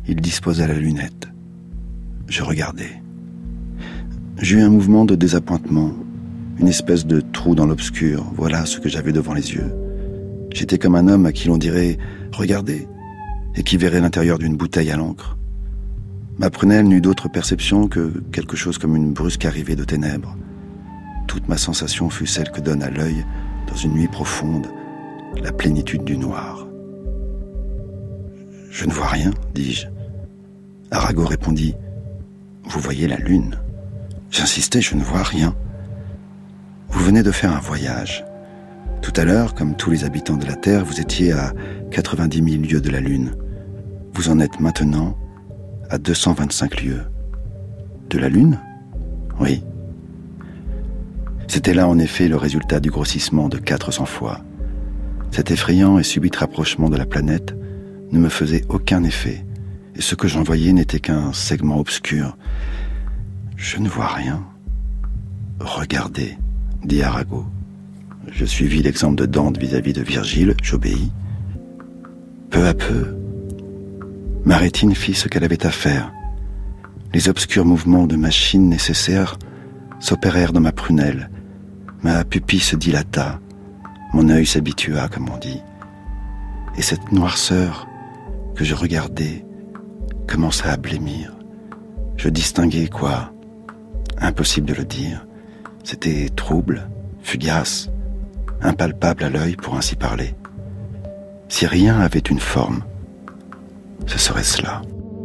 Il disposait la lunette. Je regardais. J'eus un mouvement de désappointement, une espèce de trou dans l'obscur. Voilà ce que j'avais devant les yeux. J'étais comme un homme à qui l'on dirait « Regardez !» et qui verrait l'intérieur d'une bouteille à l'encre. Ma prunelle n'eut d'autre perception que quelque chose comme une brusque arrivée de ténèbres. Toute ma sensation fut celle que donne à l'œil, dans une nuit profonde, la plénitude du noir. « Je ne vois rien, dis-je. » Arago répondit « Vous voyez la lune ?» J'insistais, je ne vois rien. « Vous venez de faire un voyage. Tout à l'heure, comme tous les habitants de la Terre, vous étiez à quatre-vingt-dix mille lieues de la Lune. Vous en êtes maintenant à deux cent vingt-cinq lieues. De la Lune ? Oui. C'était là en effet le résultat du grossissement de quatre cents fois. Cet effrayant et subit rapprochement de la planète ne me faisait aucun effet, et ce que j'en voyais n'était qu'un segment obscur. Je ne vois rien. Regardez, dit Arago. Je suivis l'exemple de Dante vis-à-vis de Virgile, j'obéis. Peu à peu, ma rétine fit ce qu'elle avait à faire. Les obscurs mouvements de machine nécessaires s'opérèrent dans ma prunelle. Ma pupille se dilata, mon œil s'habitua, comme on dit. Et cette noirceur que je regardais commença à blêmir. Je distinguais quoi ? Impossible de le dire. C'était trouble, fugace, impalpable à l'œil pour ainsi parler. Si rien avait une forme, ce serait cela.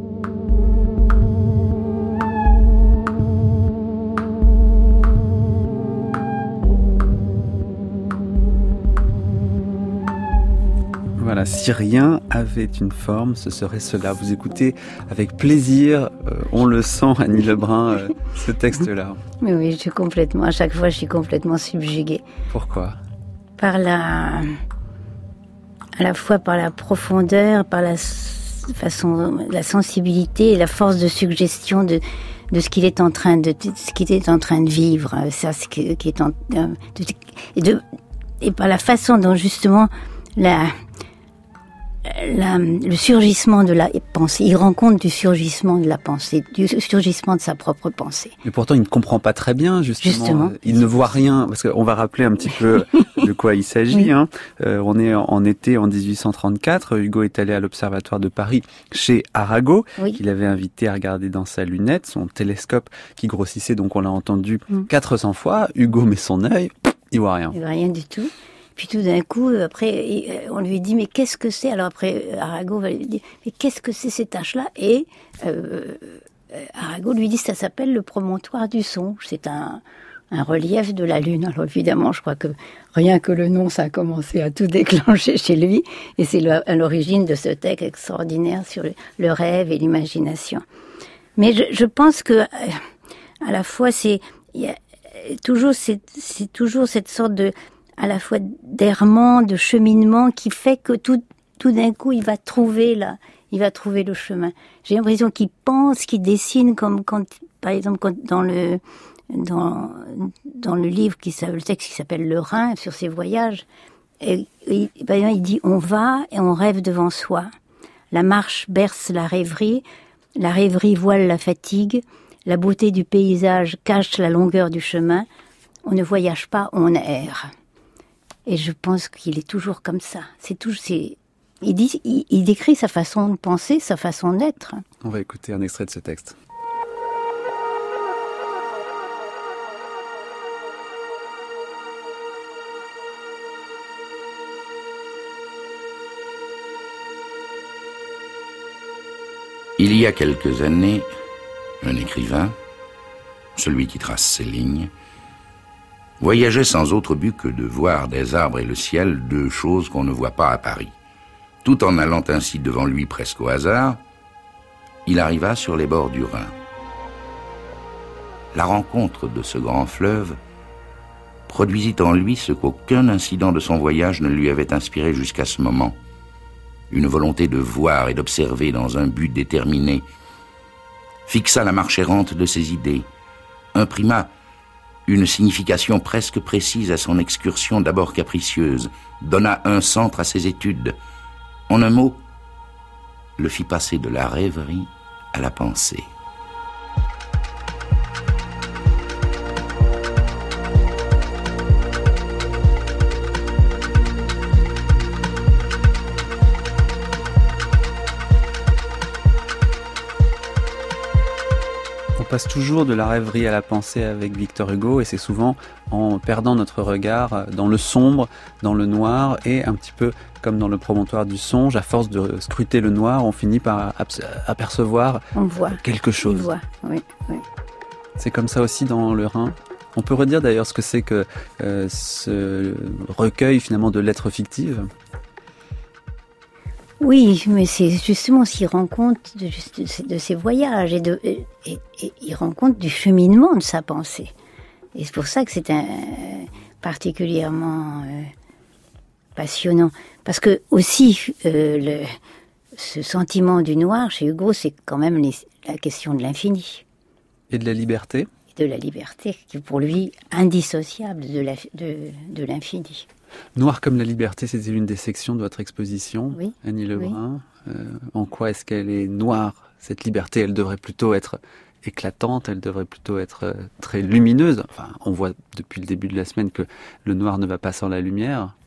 Voilà, si rien avait une forme, ce serait cela. Vous écoutez avec plaisir, euh, on le sent, Annie Lebrun, euh, ce texte-là. Mais oui, je suis complètement, à chaque fois, je suis complètement subjuguée. Pourquoi ? Par la, à la fois par la profondeur, par la façon, la sensibilité et la force de suggestion de, de ce qu'il est en train de, de ce qu'il est en train de vivre. Ça, ce qui, qui est en, de, et de, et par la façon dont justement la, La, le surgissement de la pensée, il rend compte du surgissement de la pensée, du surgissement de sa propre pensée. Mais pourtant, il ne comprend pas très bien, justement. justement. Il ne voit rien, parce qu'on va rappeler un petit peu de quoi il s'agit. Oui. Hein. Euh, on est en été en dix-huit cent trente-quatre. Hugo est allé à l'Observatoire de Paris chez Arago, oui. qu'il avait invité à regarder dans sa lunette, son télescope qui grossissait, donc on l'a entendu mm. quatre cents fois. Hugo met son œil, il voit rien. Il voit rien du tout. Puis tout d'un coup, après, on lui dit, mais qu'est-ce que c'est ? Alors après, Arago va lui dire, mais qu'est-ce que c'est ces taches-là ? Et euh, Arago lui dit, ça s'appelle le promontoire du Songe. C'est un, un relief de la Lune. Alors évidemment, je crois que rien que le nom, ça a commencé à tout déclencher chez lui. Et c'est à l'origine de ce texte extraordinaire sur le, le rêve et l'imagination. Mais je, je pense que, à la fois, c'est, il y a toujours, c'est, c'est toujours cette sorte de à la fois d'errement, de cheminement, qui fait que tout, tout d'un coup, il va trouver là, il va trouver le chemin. J'ai l'impression qu'il pense, qu'il dessine comme quand, par exemple, quand dans le, dans, dans le livre qui le texte qui s'appelle Le Rhin, sur ses voyages, et, et, par exemple, il dit, on va et on rêve devant soi. La marche berce la rêverie, la rêverie voile la fatigue, la beauté du paysage cache la longueur du chemin. On ne voyage pas, on erre. Et je pense qu'il est toujours comme ça. C'est tout, c'est, il, dit, il, il décrit sa façon de penser, sa façon d'être. On va écouter un extrait de ce texte. Il y a quelques années, un écrivain, celui qui trace ses lignes, voyageait sans autre but que de voir des arbres et le ciel, deux choses qu'on ne voit pas à Paris. Tout en allant ainsi devant lui presque au hasard, il arriva sur les bords du Rhin. La rencontre de ce grand fleuve produisit en lui ce qu'aucun incident de son voyage ne lui avait inspiré jusqu'à ce moment, une volonté de voir et d'observer dans un but déterminé, fixa la marche errante de ses idées, imprima une signification presque précise à son excursion d'abord capricieuse, donna un centre à ses études. En un mot, le fit passer de la rêverie à la pensée. On passe toujours de la rêverie à la pensée avec Victor Hugo, et c'est souvent en perdant notre regard dans le sombre, dans le noir, et un petit peu comme dans le promontoire du songe, à force de scruter le noir, on finit par apercevoir on voit quelque chose. On voit, oui, oui. C'est comme ça aussi dans le Rhin. On peut redire d'ailleurs ce que c'est que euh, ce recueil finalement de lettres fictives. Oui, mais c'est justement s'il rend compte de, de, de ses voyages et, de, et, et, et il rend compte du cheminement de sa pensée. Et c'est pour ça que c'est un, particulièrement euh, passionnant. Parce que aussi, euh, le, ce sentiment du noir chez Hugo, c'est quand même les, la question de l'infini. Et de la liberté. De la liberté, qui est pour lui indissociable de, la, de, de l'infini. Noir comme la liberté, c'était l'une des sections de votre exposition, oui, Annie Lebrun. Oui. Euh, en quoi est-ce qu'elle est noire, cette liberté? Elle devrait plutôt être éclatante, elle devrait plutôt être euh, très lumineuse. Enfin, on voit depuis le début de la semaine que le noir ne va pas sans la lumière.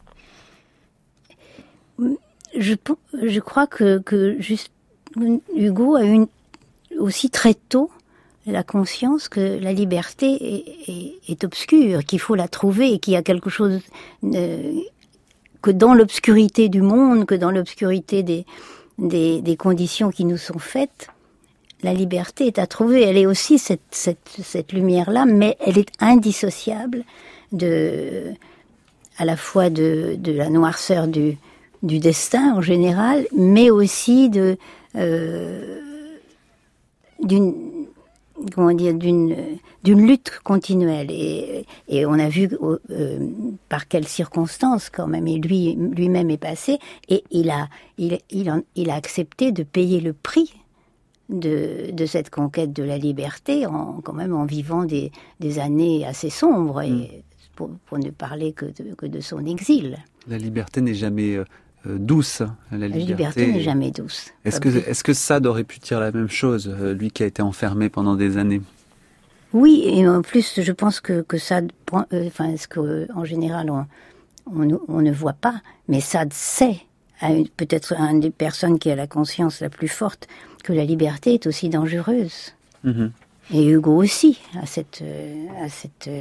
Je, je crois que, que juste, Hugo a eu aussi très tôt la conscience que la liberté est, est, est obscure, qu'il faut la trouver et qu'il y a quelque chose euh, que dans l'obscurité du monde, que dans l'obscurité des, des, des conditions qui nous sont faites, la liberté est à trouver. Elle est aussi cette, cette, cette lumière-là, mais elle est indissociable de, à la fois de, de la noirceur du, du destin en général, mais aussi de, euh, d'une comment dire, d'une, d'une lutte continuelle. Et, et on a vu euh, par quelles circonstances, quand même, et lui, lui-même est passé, et il a, il, il, en, il a accepté de payer le prix de, de cette conquête de la liberté, en, quand même en vivant des, des années assez sombres, et, mmh. pour, pour ne parler que de, que de son exil. La liberté n'est jamais... Euh... Euh, douce. La, la liberté, liberté n'est jamais douce. Est-ce que, est-ce que Sade aurait pu dire la même chose, euh, lui qui a été enfermé pendant des années? Oui, et en plus, je pense que, que Sade, euh, enfin, ce que, en général, on, on, on ne voit pas, mais Sade sait, peut-être une des personnes qui a la conscience la plus forte, que la liberté est aussi dangereuse. Mm-hmm. Et Hugo aussi, à cette... À cette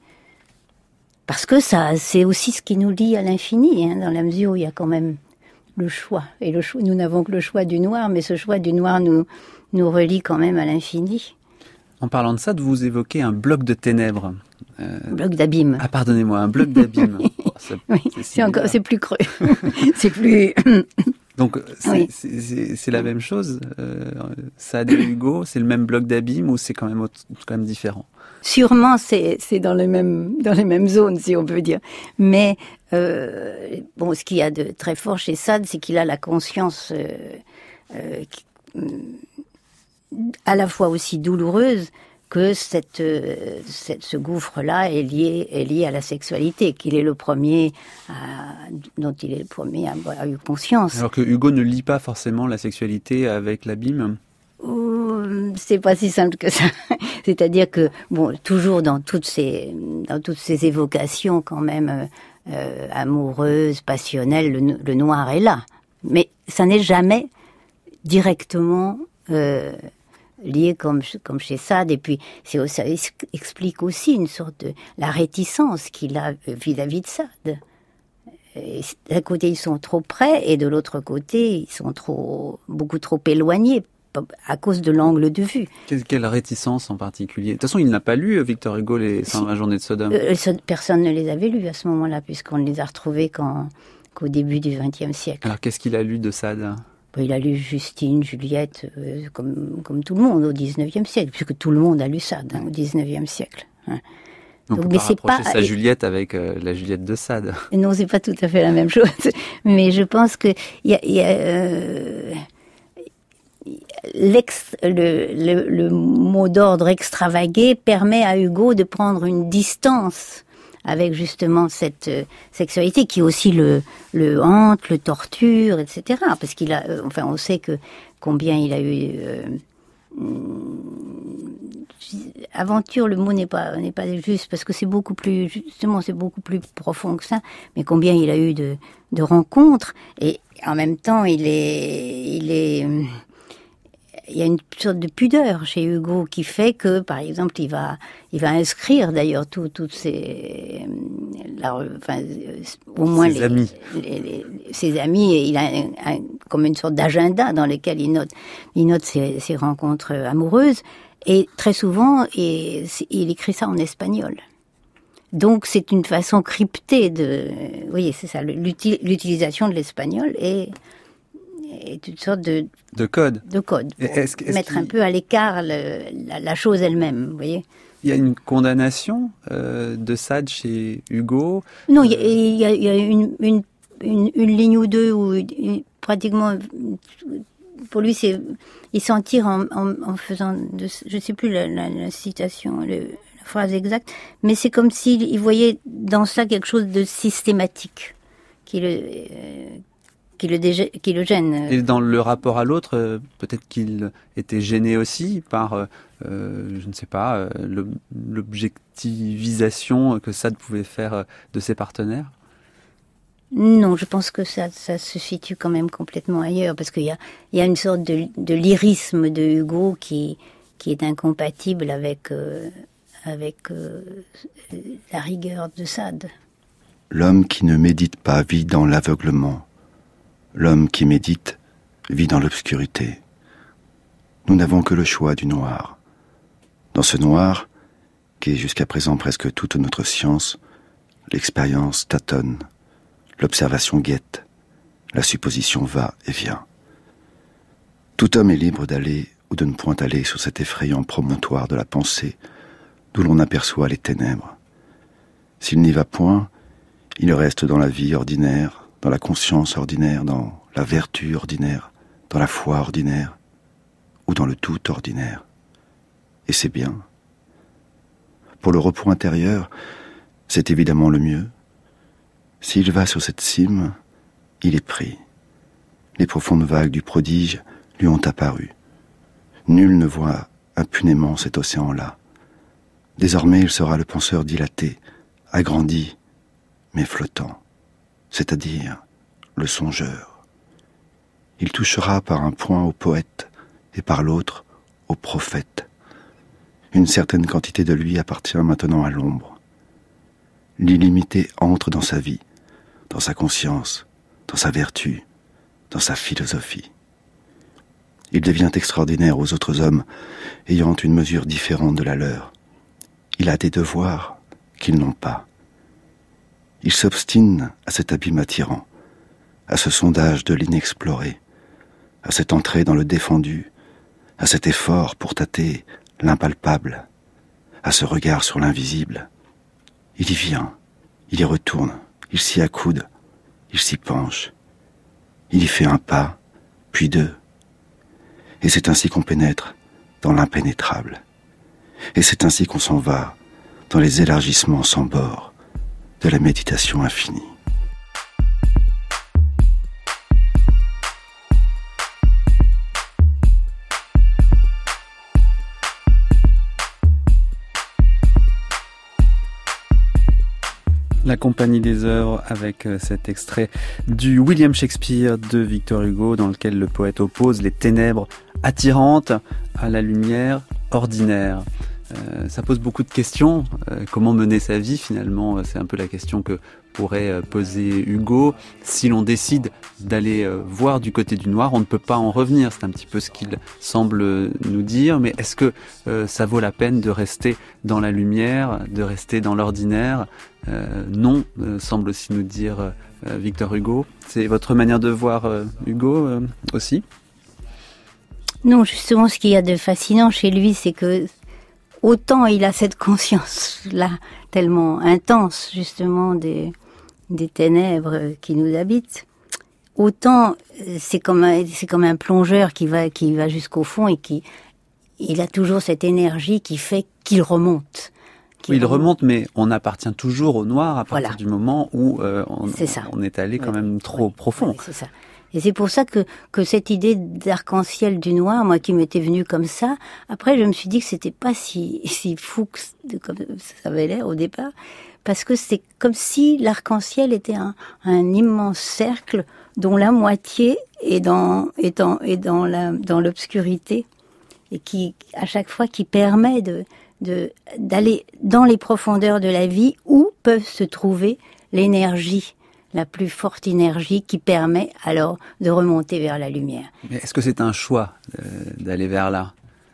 Parce que ça, c'est aussi ce qui nous lie à l'infini, hein, dans la mesure où il y a quand même le choix. Et le choix, nous n'avons que le choix du noir, mais ce choix du noir nous, nous relie quand même à l'infini. En parlant de ça, vous évoquez un bloc de ténèbres. Euh... Bloc d'abîme. Ah, pardonnez-moi, un bloc d'abîme. Oh, ça, oui, c'est, c'est, encore, c'est plus creux. c'est plus... Donc, c'est, oui. c'est, c'est, c'est la même chose, euh, Sade et Hugo, c'est le même bloc d'abîme ou c'est quand même, autre, quand même différent? Sûrement, c'est, c'est dans les mêmes, dans les mêmes zones, si on peut dire. Mais, euh, bon, ce qu'il y a de très fort chez Sade, c'est qu'il a la conscience, euh, euh, qui, à la fois aussi douloureuse, que cette, euh, cette, ce gouffre-là est lié, est lié à la sexualité, qu'il est le premier à, dont il est le premier à avoir eu conscience. Alors que Hugo ne lie pas forcément la sexualité avec l'abîme. C'est pas si simple que ça. C'est-à-dire que, bon, toujours dans toutes ces, dans toutes ces évocations quand même euh, amoureuses, passionnelles, le, le noir est là. Mais ça n'est jamais directement euh, lié comme, comme chez Sade. Et puis, c'est, ça explique aussi une sorte de la réticence qu'il a vis-à-vis de Sade. Et d'un côté, ils sont trop près, et de l'autre côté, ils sont trop, beaucoup trop éloignés, à cause de l'angle de vue. Quelle réticence en particulier? De toute façon, il n'a pas lu Victor Hugo les cent vingt journées de Sodome. Euh, personne ne les avait lus à ce moment-là, puisqu'on ne les a retrouvés qu'en, qu'au début du vingtième siècle. Alors, qu'est-ce qu'il a lu de Sade? Il a lu Justine, Juliette, euh, comme, comme tout le monde au dix-neuvième siècle, puisque tout le monde a lu Sade hein, au dix-neuvième siècle. Hein. On Donc, peut mais pas c'est rapprocher pas sa Juliette avec euh, la Juliette de Sade. Non, c'est pas tout à fait la même chose. Mais je pense que il y a, y a euh, L'ex, le, le, le mot d'ordre extravagué permet à Hugo de prendre une distance avec justement cette euh, sexualité qui aussi le, le hante, le torture, et cetera. Parce qu'il a, euh, enfin, on sait que combien il a eu euh, aventure, le mot n'est pas n'est pas juste parce que c'est beaucoup plus justement c'est beaucoup plus profond que ça. Mais combien il a eu de de rencontres et en même temps il est il est il y a une sorte de pudeur chez Hugo qui fait que, par exemple, il va, il va inscrire d'ailleurs tout, toutes ses, la, enfin, au moins ses les, amis, les, les, ses amis, et il a un, un, comme une sorte d'agenda dans lequel il note, il note ses, ses rencontres amoureuses, et très souvent, et, il écrit ça en espagnol. Donc, c'est une façon cryptée de, vous voyez, c'est ça, l'utilisation de l'espagnol et est une sorte de de code, de code pour est-ce, est-ce mettre un peu à l'écart le, la, la chose elle-même, vous voyez. Il y a une condamnation euh, de Sade chez Hugo. Non, il y a, il y a, il y a une, une, une, une ligne ou deux où il, pratiquement, pour lui, c'est il s'en tire en, en, en faisant, de, je ne sais plus la, la, la citation, le, la phrase exacte, mais c'est comme s'il il voyait dans ça quelque chose de systématique qui le euh, Qui le, dégè- qui le gêne. Et dans le rapport à l'autre, euh, peut-être qu'il était gêné aussi par, euh, je ne sais pas, euh, l'objectivisation que Sade pouvait faire de ses partenaires. Non, je pense que ça, ça se situe quand même complètement ailleurs, parce qu'il y a, il y a une sorte de, de lyrisme de Hugo qui, qui est incompatible avec, euh, avec euh, la rigueur de Sade. L'homme qui ne médite pas vit dans l'aveuglement. L'homme qui médite vit dans l'obscurité. Nous n'avons que le choix du noir. Dans ce noir, qui est jusqu'à présent presque toute notre science, l'expérience tâtonne, l'observation guette, la supposition va et vient. Tout homme est libre d'aller ou de ne point aller sur cet effrayant promontoire de la pensée, d'où l'on aperçoit les ténèbres. S'il n'y va point, il reste dans la vie ordinaire, dans la conscience ordinaire, dans la vertu ordinaire, dans la foi ordinaire, ou dans le tout ordinaire. Et c'est bien. Pour le repos intérieur, c'est évidemment le mieux. S'il va sur cette cime, il est pris. Les profondes vagues du prodige lui ont apparu. Nul ne voit impunément cet océan-là. Désormais, il sera le penseur dilaté, agrandi, mais flottant. C'est-à-dire le songeur. Il touchera par un point au poète et par l'autre au prophète. Une certaine quantité de lui appartient maintenant à l'ombre. L'illimité entre dans sa vie, dans sa conscience, dans sa vertu, dans sa philosophie. Il devient extraordinaire aux autres hommes ayant une mesure différente de la leur. Il a des devoirs qu'ils n'ont pas. Il s'obstine à cet abîme attirant, à ce sondage de l'inexploré, à cette entrée dans le défendu, à cet effort pour tâter l'impalpable, à ce regard sur l'invisible. Il y vient, il y retourne, il s'y accoude, il s'y penche. Il y fait un pas, puis deux. Et c'est ainsi qu'on pénètre dans l'impénétrable. Et c'est ainsi qu'on s'en va dans les élargissements sans bord de la méditation infinie. La Compagnie des œuvres avec cet extrait du William Shakespeare de Victor Hugo dans lequel le poète oppose les ténèbres attirantes à la lumière ordinaire. Euh, ça pose beaucoup de questions. Euh, comment mener sa vie finalement? C'est un peu la question que pourrait poser Hugo. Si l'on décide d'aller euh, voir du côté du noir, on ne peut pas en revenir. C'est un petit peu ce qu'il semble nous dire. Mais est-ce que euh, ça vaut la peine de rester dans la lumière, de rester dans l'ordinaire? euh, Non, euh, semble aussi nous dire euh, Victor Hugo. C'est votre manière de voir euh, Hugo euh, aussi? Non, justement, ce qu'il y a de fascinant chez lui, c'est que autant il a cette conscience-là, tellement intense, justement, des, des ténèbres qui nous habitent, autant c'est comme un, c'est comme un plongeur qui va, qui va jusqu'au fond et qui, il a toujours cette énergie qui fait qu'il remonte, qui oui, il remonte, mais on appartient toujours au noir à partir voilà. du moment où euh, on, c'est ça. on est allé quand oui, même trop oui, profond. Oui, c'est ça. Et c'est pour ça que, que cette idée d'arc-en-ciel du noir, moi qui m'était venue comme ça, après je me suis dit que c'était pas si, si fou que, comme ça avait l'air au départ, parce que c'est comme si l'arc-en-ciel était un, un immense cercle dont la moitié est dans, est dans, est dans, la, dans l'obscurité, et qui, à chaque fois, qui permet de, de, d'aller dans les profondeurs de la vie où peuvent se trouver l'énergie, la plus forte énergie qui permet alors de remonter vers la lumière. Mais est-ce que c'est un choix euh, d'aller vers là ?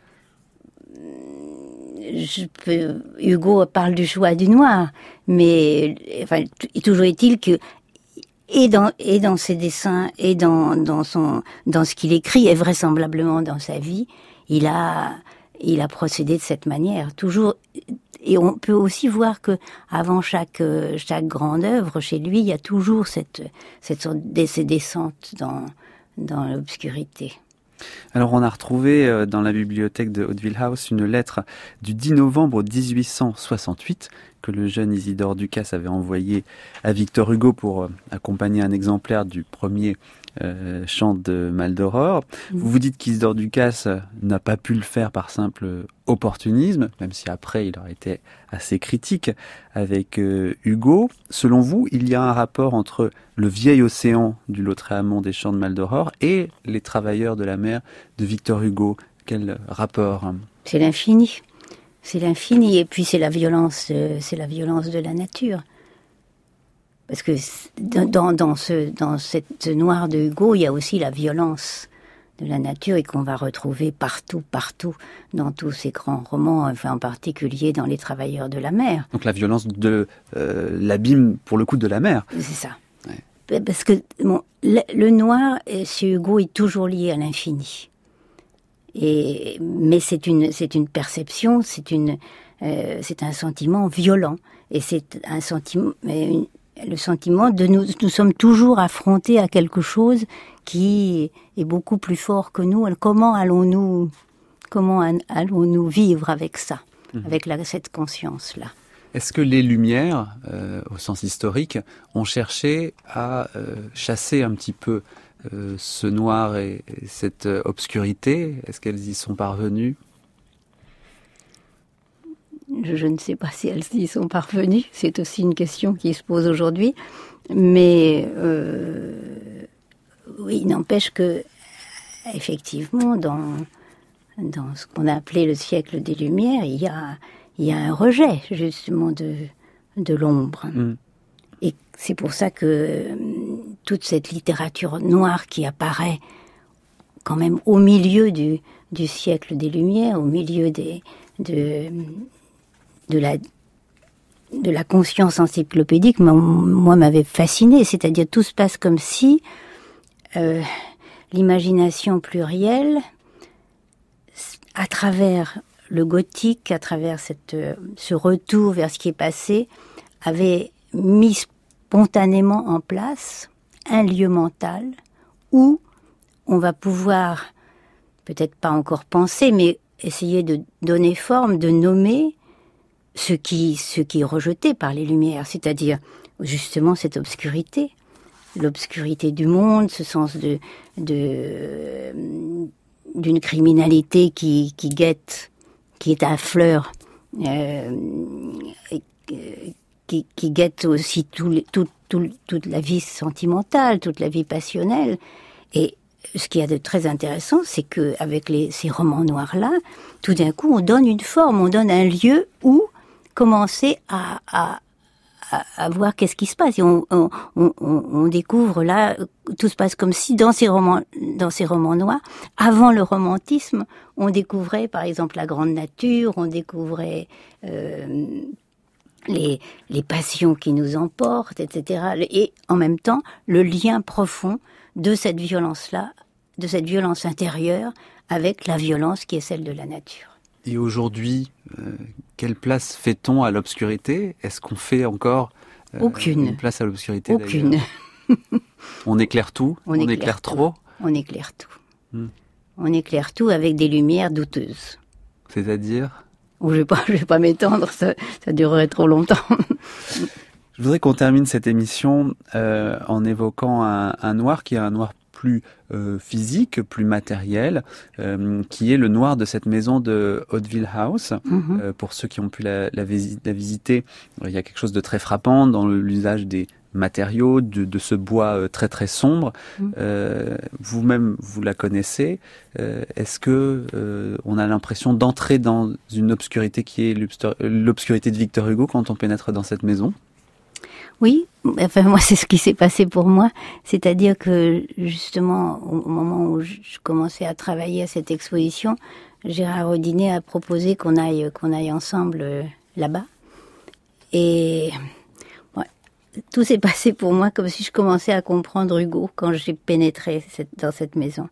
Je peux, Hugo parle du choix du noir, mais enfin, t- toujours est-il que et dans et dans ses dessins et dans dans son dans ce qu'il écrit et vraisemblablement dans sa vie, il a il a procédé de cette manière toujours. Et on peut aussi voir que avant chaque chaque grande œuvre chez lui, il y a toujours cette cette sorte de ces descentes dans dans l'obscurité. Alors on a retrouvé dans la bibliothèque de Hauteville House une lettre du dix novembre dix-huit cent soixante-huit que le jeune Isidore Ducasse avait envoyée à Victor Hugo pour accompagner un exemplaire du premier euh, chant de Maldoror. Mmh. Vous vous dites qu'Isidore Ducasse n'a pas pu le faire par simple opportunisme, même si après il aurait été assez critique avec euh, Hugo. Selon vous, il y a un rapport entre le vieil océan du Lautréamont des chants de Maldoror et les travailleurs de la mer de Victor Hugo. Quel rapport ? C'est l'infini. C'est l'infini, et puis c'est la violence, euh, c'est la violence de la nature. Parce que dans, dans, ce, dans cette noire de Hugo, il y a aussi la violence de la nature et qu'on va retrouver partout, partout, dans tous ces grands romans, enfin en particulier dans Les Travailleurs de la mer. Donc la violence de euh, l'abîme, pour le coup, de la mer. C'est ça. Ouais. Parce que bon, le, le noir, chez Hugo, est toujours lié à l'infini. Et, mais c'est une, c'est une perception, c'est, une, euh, c'est un sentiment violent. Et c'est un sentiment, une, le sentiment de nous, nous sommes toujours affrontés à quelque chose qui est beaucoup plus fort que nous. Comment allons-nous, comment allons-nous vivre avec ça, mmh. avec la, cette conscience-là? Est-ce que les Lumières, euh, au sens historique, ont cherché à euh, chasser un petit peu Euh, ce noir et, et cette euh, obscurité? Est-ce qu'elles y sont parvenues? je, je ne sais pas si elles y sont parvenues. C'est aussi une question qui se pose aujourd'hui. Mais euh, oui, il n'empêche que, effectivement, dans, dans ce qu'on a appelé le siècle des Lumières, il y a, il y a un rejet, justement, de, de l'ombre. Mmh. Et c'est pour ça que toute cette littérature noire qui apparaît quand même au milieu du, du siècle des Lumières, au milieu des, de, de, la, de la conscience encyclopédique, moi, m'avait fascinée. C'est-à-dire tout se passe comme si euh, l'imagination plurielle, à travers le gothique, à travers cette, ce retour vers ce qui est passé, avait mis spontanément en place un lieu mental où on va pouvoir, peut-être pas encore penser, mais essayer de donner forme, de nommer ce qui, ce qui est rejeté par les Lumières, c'est-à-dire justement cette obscurité, l'obscurité du monde, ce sens de, de, d'une criminalité qui, qui guette, qui est à fleur, euh, et, Qui, qui guette aussi tout les, tout, tout, toute la vie sentimentale, toute la vie passionnelle. Et ce qu'il y a de très intéressant, c'est qu'avec les, ces romans noirs-là, tout d'un coup, on donne une forme, on donne un lieu où commencer à, à, à, à voir qu'est-ce qui se passe. Et on, on, on, on découvre là, tout se passe comme si dans ces romans, dans ces romans noirs, avant le romantisme, on découvrait par exemple la grande nature, on découvrait... Euh, Les, les passions qui nous emportent, et cetera. Et en même temps, le lien profond de cette violence-là, de cette violence intérieure, avec la violence qui est celle de la nature. Et aujourd'hui, euh, quelle place fait-on à l'obscurité? Est-ce qu'on fait encore euh, Aucune. une place à l'obscurité? Aucune. On éclaire tout? On, on éclaire, éclaire tout. trop? On éclaire tout. Hmm. On éclaire tout avec des lumières douteuses. C'est-à-dire? Bon, je vais pas, je vais pas m'étendre, ça, ça durerait trop longtemps. Je voudrais qu'on termine cette émission euh, en évoquant un, un noir qui est un noir plus euh, physique, plus matériel, euh, qui est le noir de cette maison de Hauteville House. Mm-hmm. Euh, pour ceux qui ont pu la, la, visi- la visiter, il y a quelque chose de très frappant dans l'usage des matériaux, de, de ce bois euh, très très sombre. Mm. Euh, vous-même, vous la connaissez. Euh, est-ce que euh, on a l'impression d'entrer dans une obscurité qui est l'obscurité de Victor Hugo quand on pénètre dans cette maison ? Oui, enfin moi c'est ce qui s'est passé pour moi, c'est-à-dire que justement au moment où je commençais à travailler à cette exposition, Gérard Audinet a proposé qu'on aille qu'on aille ensemble là-bas, et ouais, tout s'est passé pour moi comme si je commençais à comprendre Hugo quand j'ai pénétré cette, dans cette maison.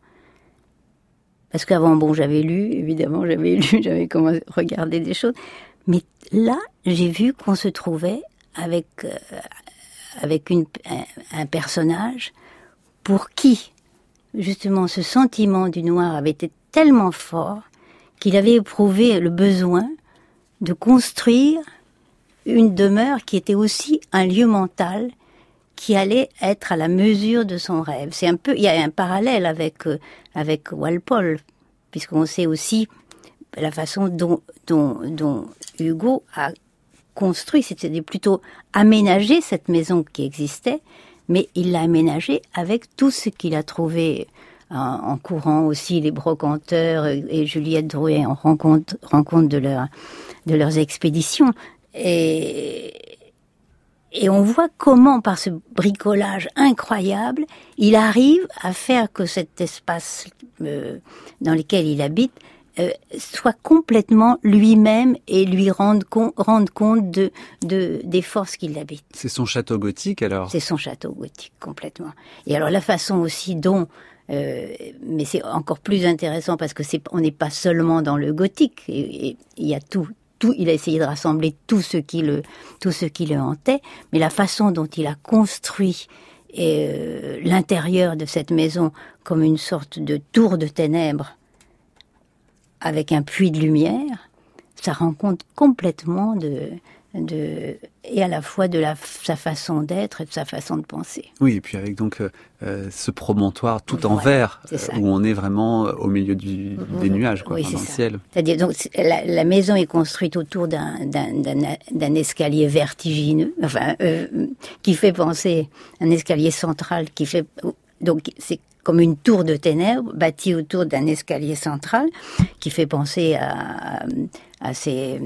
Parce qu'avant, bon, j'avais lu, évidemment, j'avais lu, j'avais commencé à regarder des choses, mais là j'ai vu qu'on se trouvait avec euh, avec une, un, un personnage pour qui, justement, ce sentiment du noir avait été tellement fort qu'il avait éprouvé le besoin de construire une demeure qui était aussi un lieu mental qui allait être à la mesure de son rêve. C'est un peu, il y a un parallèle avec euh, avec Walpole, puisqu'on sait aussi la façon dont dont, dont Hugo a construit, c'était plutôt aménager cette maison qui existait, mais il l'a aménagée avec tout ce qu'il a trouvé en, en courant aussi les brocanteurs et Juliette Drouet en rencontre, rencontre de, leur, de leurs expéditions. Et, et on voit comment, par ce bricolage incroyable, il arrive à faire que cet espace euh, dans lequel il habite Euh, soit complètement lui-même et lui rendre, con, rendre compte de, de, des forces qui l'habitent. C'est son château gothique alors ? C'est son château gothique, complètement. Et alors la façon aussi dont, euh, mais c'est encore plus intéressant parce que c'est, on n'est pas seulement dans le gothique, et il y a tout, tout, il a essayé de rassembler tout ce qui le, tout ce qui le hantait, mais la façon dont il a construit et, euh, l'intérieur de cette maison comme une sorte de tour de ténèbres, avec un puits de lumière, ça rend compte complètement de, de, et à la fois de la, sa façon d'être et de sa façon de penser. Oui, et puis avec donc euh, ce promontoire tout en voilà, verre, euh, où on est vraiment au milieu du, des nuages, quoi, oui, dans le ça. ciel. C'est-à-dire, donc, la, la maison est construite autour d'un, d'un, d'un, d'un escalier vertigineux, enfin, euh, qui fait penser, un escalier central qui fait, donc c'est comme une tour de ténèbres bâtie autour d'un escalier central qui fait penser à, à, ces,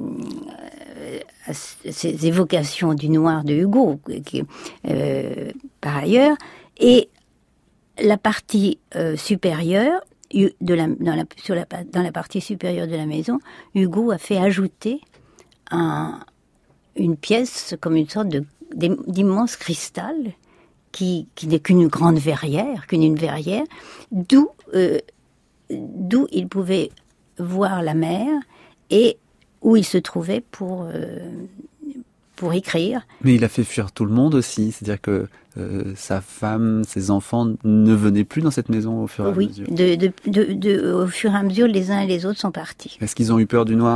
à ces évocations du noir de Hugo, qui, euh, par ailleurs. Et la partie euh, supérieure, de la, dans, la, sur la, dans la partie supérieure de la maison, Hugo a fait ajouter un, une pièce comme une sorte de, d'immense cristal qui, qui n'est qu'une grande verrière, qu'une une verrière, d'où, euh, d'où il pouvait voir la mer et où il se trouvait pour, euh, pour écrire. Mais il a fait fuir tout le monde aussi, c'est-à-dire que euh, sa femme, ses enfants ne venaient plus dans cette maison au fur et à oui, mesure. Oui, de, de, de, de, au fur et à mesure, les uns et les autres sont partis. Est-ce qu'ils ont eu peur du noir ?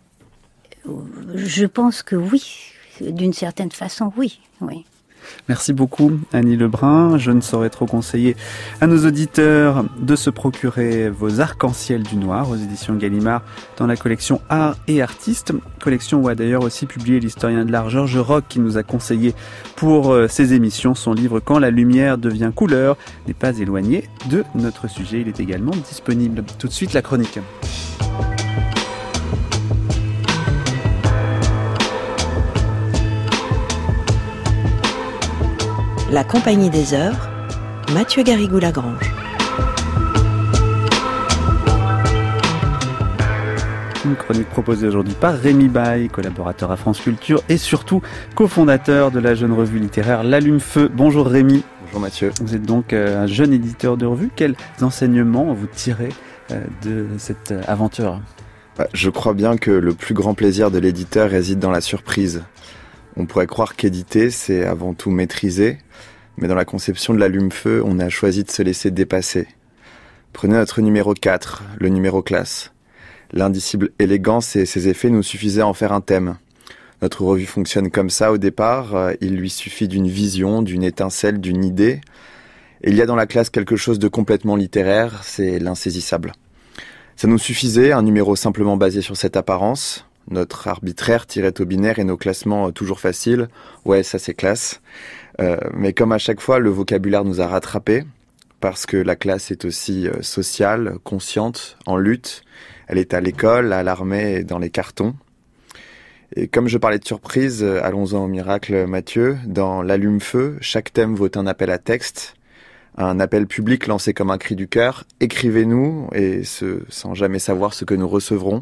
Je pense que oui, d'une certaine façon, oui, oui. Merci beaucoup Annie Lebrun. Je ne saurais trop conseiller à nos auditeurs de se procurer vos arcs-en-ciel du noir aux éditions Gallimard dans la collection Art et Artistes, collection où a d'ailleurs aussi publié l'historien de l'art Georges Roch qui nous a conseillé pour ses émissions son livre Quand la lumière devient couleur n'est pas éloigné de notre sujet. Il est également disponible. Tout de suite la chronique. La Compagnie des Œuvres, Mathieu Garrigou-Lagrange. Une chronique proposée aujourd'hui par Rémi Baille, collaborateur à France Culture et surtout cofondateur de la jeune revue littéraire L'Allume-Feu. Bonjour Rémi. Bonjour Mathieu. Vous êtes donc un jeune éditeur de revue. Quels enseignements vous tirez de cette aventure ? Je crois bien que le plus grand plaisir de l'éditeur réside dans la surprise. On pourrait croire qu'éditer, c'est avant tout maîtriser, mais dans la conception de l'Allume-Feu, on a choisi de se laisser dépasser. Prenez notre numéro quatre, le numéro classe. L'indicible élégance et ses effets nous suffisaient à en faire un thème. Notre revue fonctionne comme ça au départ, il lui suffit d'une vision, d'une étincelle, d'une idée. Et il y a dans la classe quelque chose de complètement littéraire, c'est l'insaisissable. Ça nous suffisait, un numéro simplement basé sur cette apparence, notre arbitraire tirait au binaire et nos classements toujours faciles. Ouais, ça c'est classe. Euh, mais comme à chaque fois, le vocabulaire nous a rattrapés, parce que la classe est aussi euh, sociale, consciente, en lutte. Elle est à l'école, à l'armée et dans les cartons. Et comme je parlais de surprise, allons-en au miracle, Mathieu. Dans l'allume-feu, chaque thème vaut un appel à texte, un appel public lancé comme un cri du cœur. Écrivez-nous, et ce, sans jamais savoir ce que nous recevrons.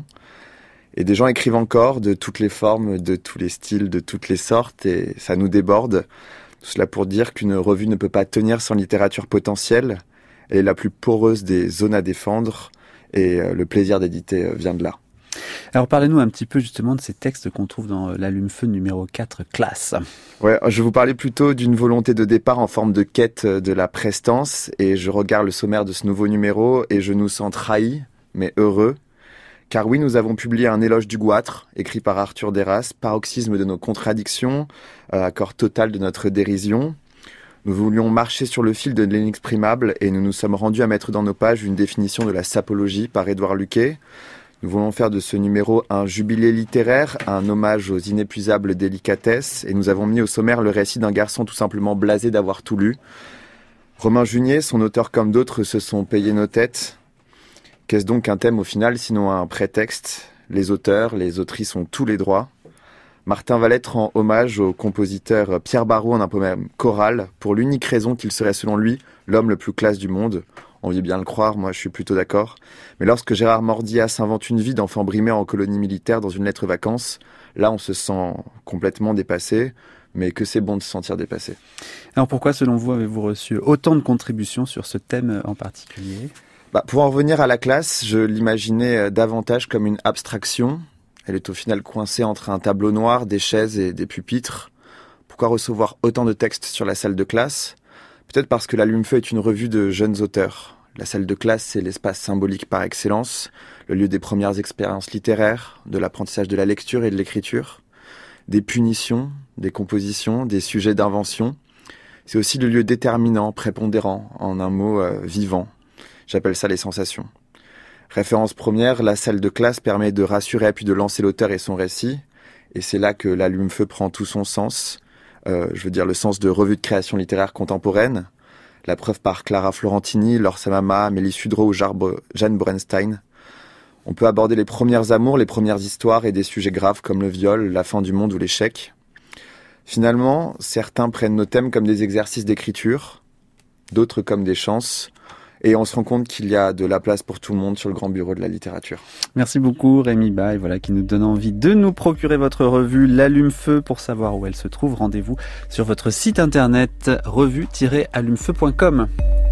Et des gens écrivent encore de toutes les formes, de tous les styles, de toutes les sortes, et ça nous déborde. Tout cela pour dire qu'une revue ne peut pas tenir sans littérature potentielle. Elle est la plus poreuse des zones à défendre, et le plaisir d'éditer vient de là. Alors parlez-nous un petit peu justement de ces textes qu'on trouve dans l'allume-feu numéro quatre, classe. Ouais, je vous parlais plutôt d'une volonté de départ en forme de quête de la prestance, et je regarde le sommaire de ce nouveau numéro et je nous sens trahis, mais heureux. Car oui, nous avons publié un éloge du goitre, écrit par Arthur Deras, paroxysme de nos contradictions, accord total de notre dérision. Nous voulions marcher sur le fil de l'inexprimable et nous nous sommes rendus à mettre dans nos pages une définition de la sapologie par Édouard Luquet. Nous voulons faire de ce numéro un jubilé littéraire, un hommage aux inépuisables délicatesses, et nous avons mis au sommaire le récit d'un garçon tout simplement blasé d'avoir tout lu. Romain Junier, son auteur comme d'autres, se sont payés nos têtes. Qu'est-ce donc un thème au final, sinon un prétexte ? Les auteurs, les autrices ont tous les droits. Martin Valette rend hommage au compositeur Pierre Barrault en un poème choral, pour l'unique raison qu'il serait selon lui l'homme le plus classe du monde. On veut bien le croire, moi je suis plutôt d'accord. Mais lorsque Gérard Mordias s'invente une vie d'enfant brimé en colonie militaire dans une lettre vacances, là on se sent complètement dépassé, mais que c'est bon de se sentir dépassé. Alors pourquoi selon vous avez-vous reçu autant de contributions sur ce thème en particulier ? Bah, pour en revenir à la classe, je l'imaginais davantage comme une abstraction. Elle est au final coincée entre un tableau noir, des chaises et des pupitres. Pourquoi recevoir autant de textes sur la salle de classe ? Peut-être parce que l'Allume-Feu est une revue de jeunes auteurs. La salle de classe, c'est l'espace symbolique par excellence, le lieu des premières expériences littéraires, de l'apprentissage de la lecture et de l'écriture, des punitions, des compositions, des sujets d'invention. C'est aussi le lieu déterminant, prépondérant, en un mot euh, vivant. J'appelle ça les sensations. Référence première, la salle de classe permet de rassurer puis de lancer l'auteur et son récit. Et c'est là que l'Allume-Feu prend tout son sens. Euh, je veux dire le sens de revue de création littéraire contemporaine. La preuve par Clara Florentini, Laure Samama, Mélie Sudreau ou Jeanne Borenstein. On peut aborder les premières amours, les premières histoires et des sujets graves comme le viol, la fin du monde ou l'échec. Finalement, certains prennent nos thèmes comme des exercices d'écriture, d'autres comme des chances. Et on se rend compte qu'il y a de la place pour tout le monde sur le grand bureau de la littérature. Merci beaucoup Rémi Baille, voilà, qui nous donne envie de nous procurer votre revue L'Allume-Feu. Pour savoir où elle se trouve, rendez-vous sur votre site internet revue tiret allumefeu point com.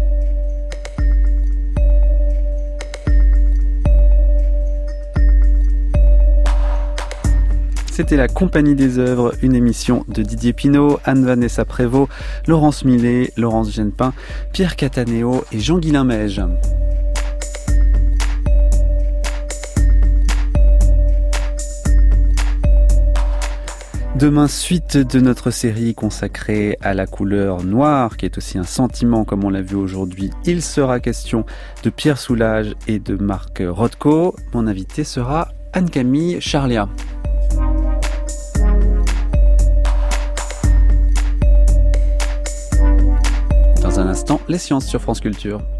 C'était la Compagnie des œuvres, une émission de Didier Pinault, Anne-Vanessa Prévost, Laurence Millet, Laurence Genepin, Pierre Cataneo et Jean-Guilain Meige. Demain, suite de notre série consacrée à la couleur noire, qui est aussi un sentiment comme on l'a vu aujourd'hui. Il sera question de Pierre Soulages et de Marc Rothko. Mon invité sera Anne-Camille Charlia. Dans un instant, les sciences sur France Culture.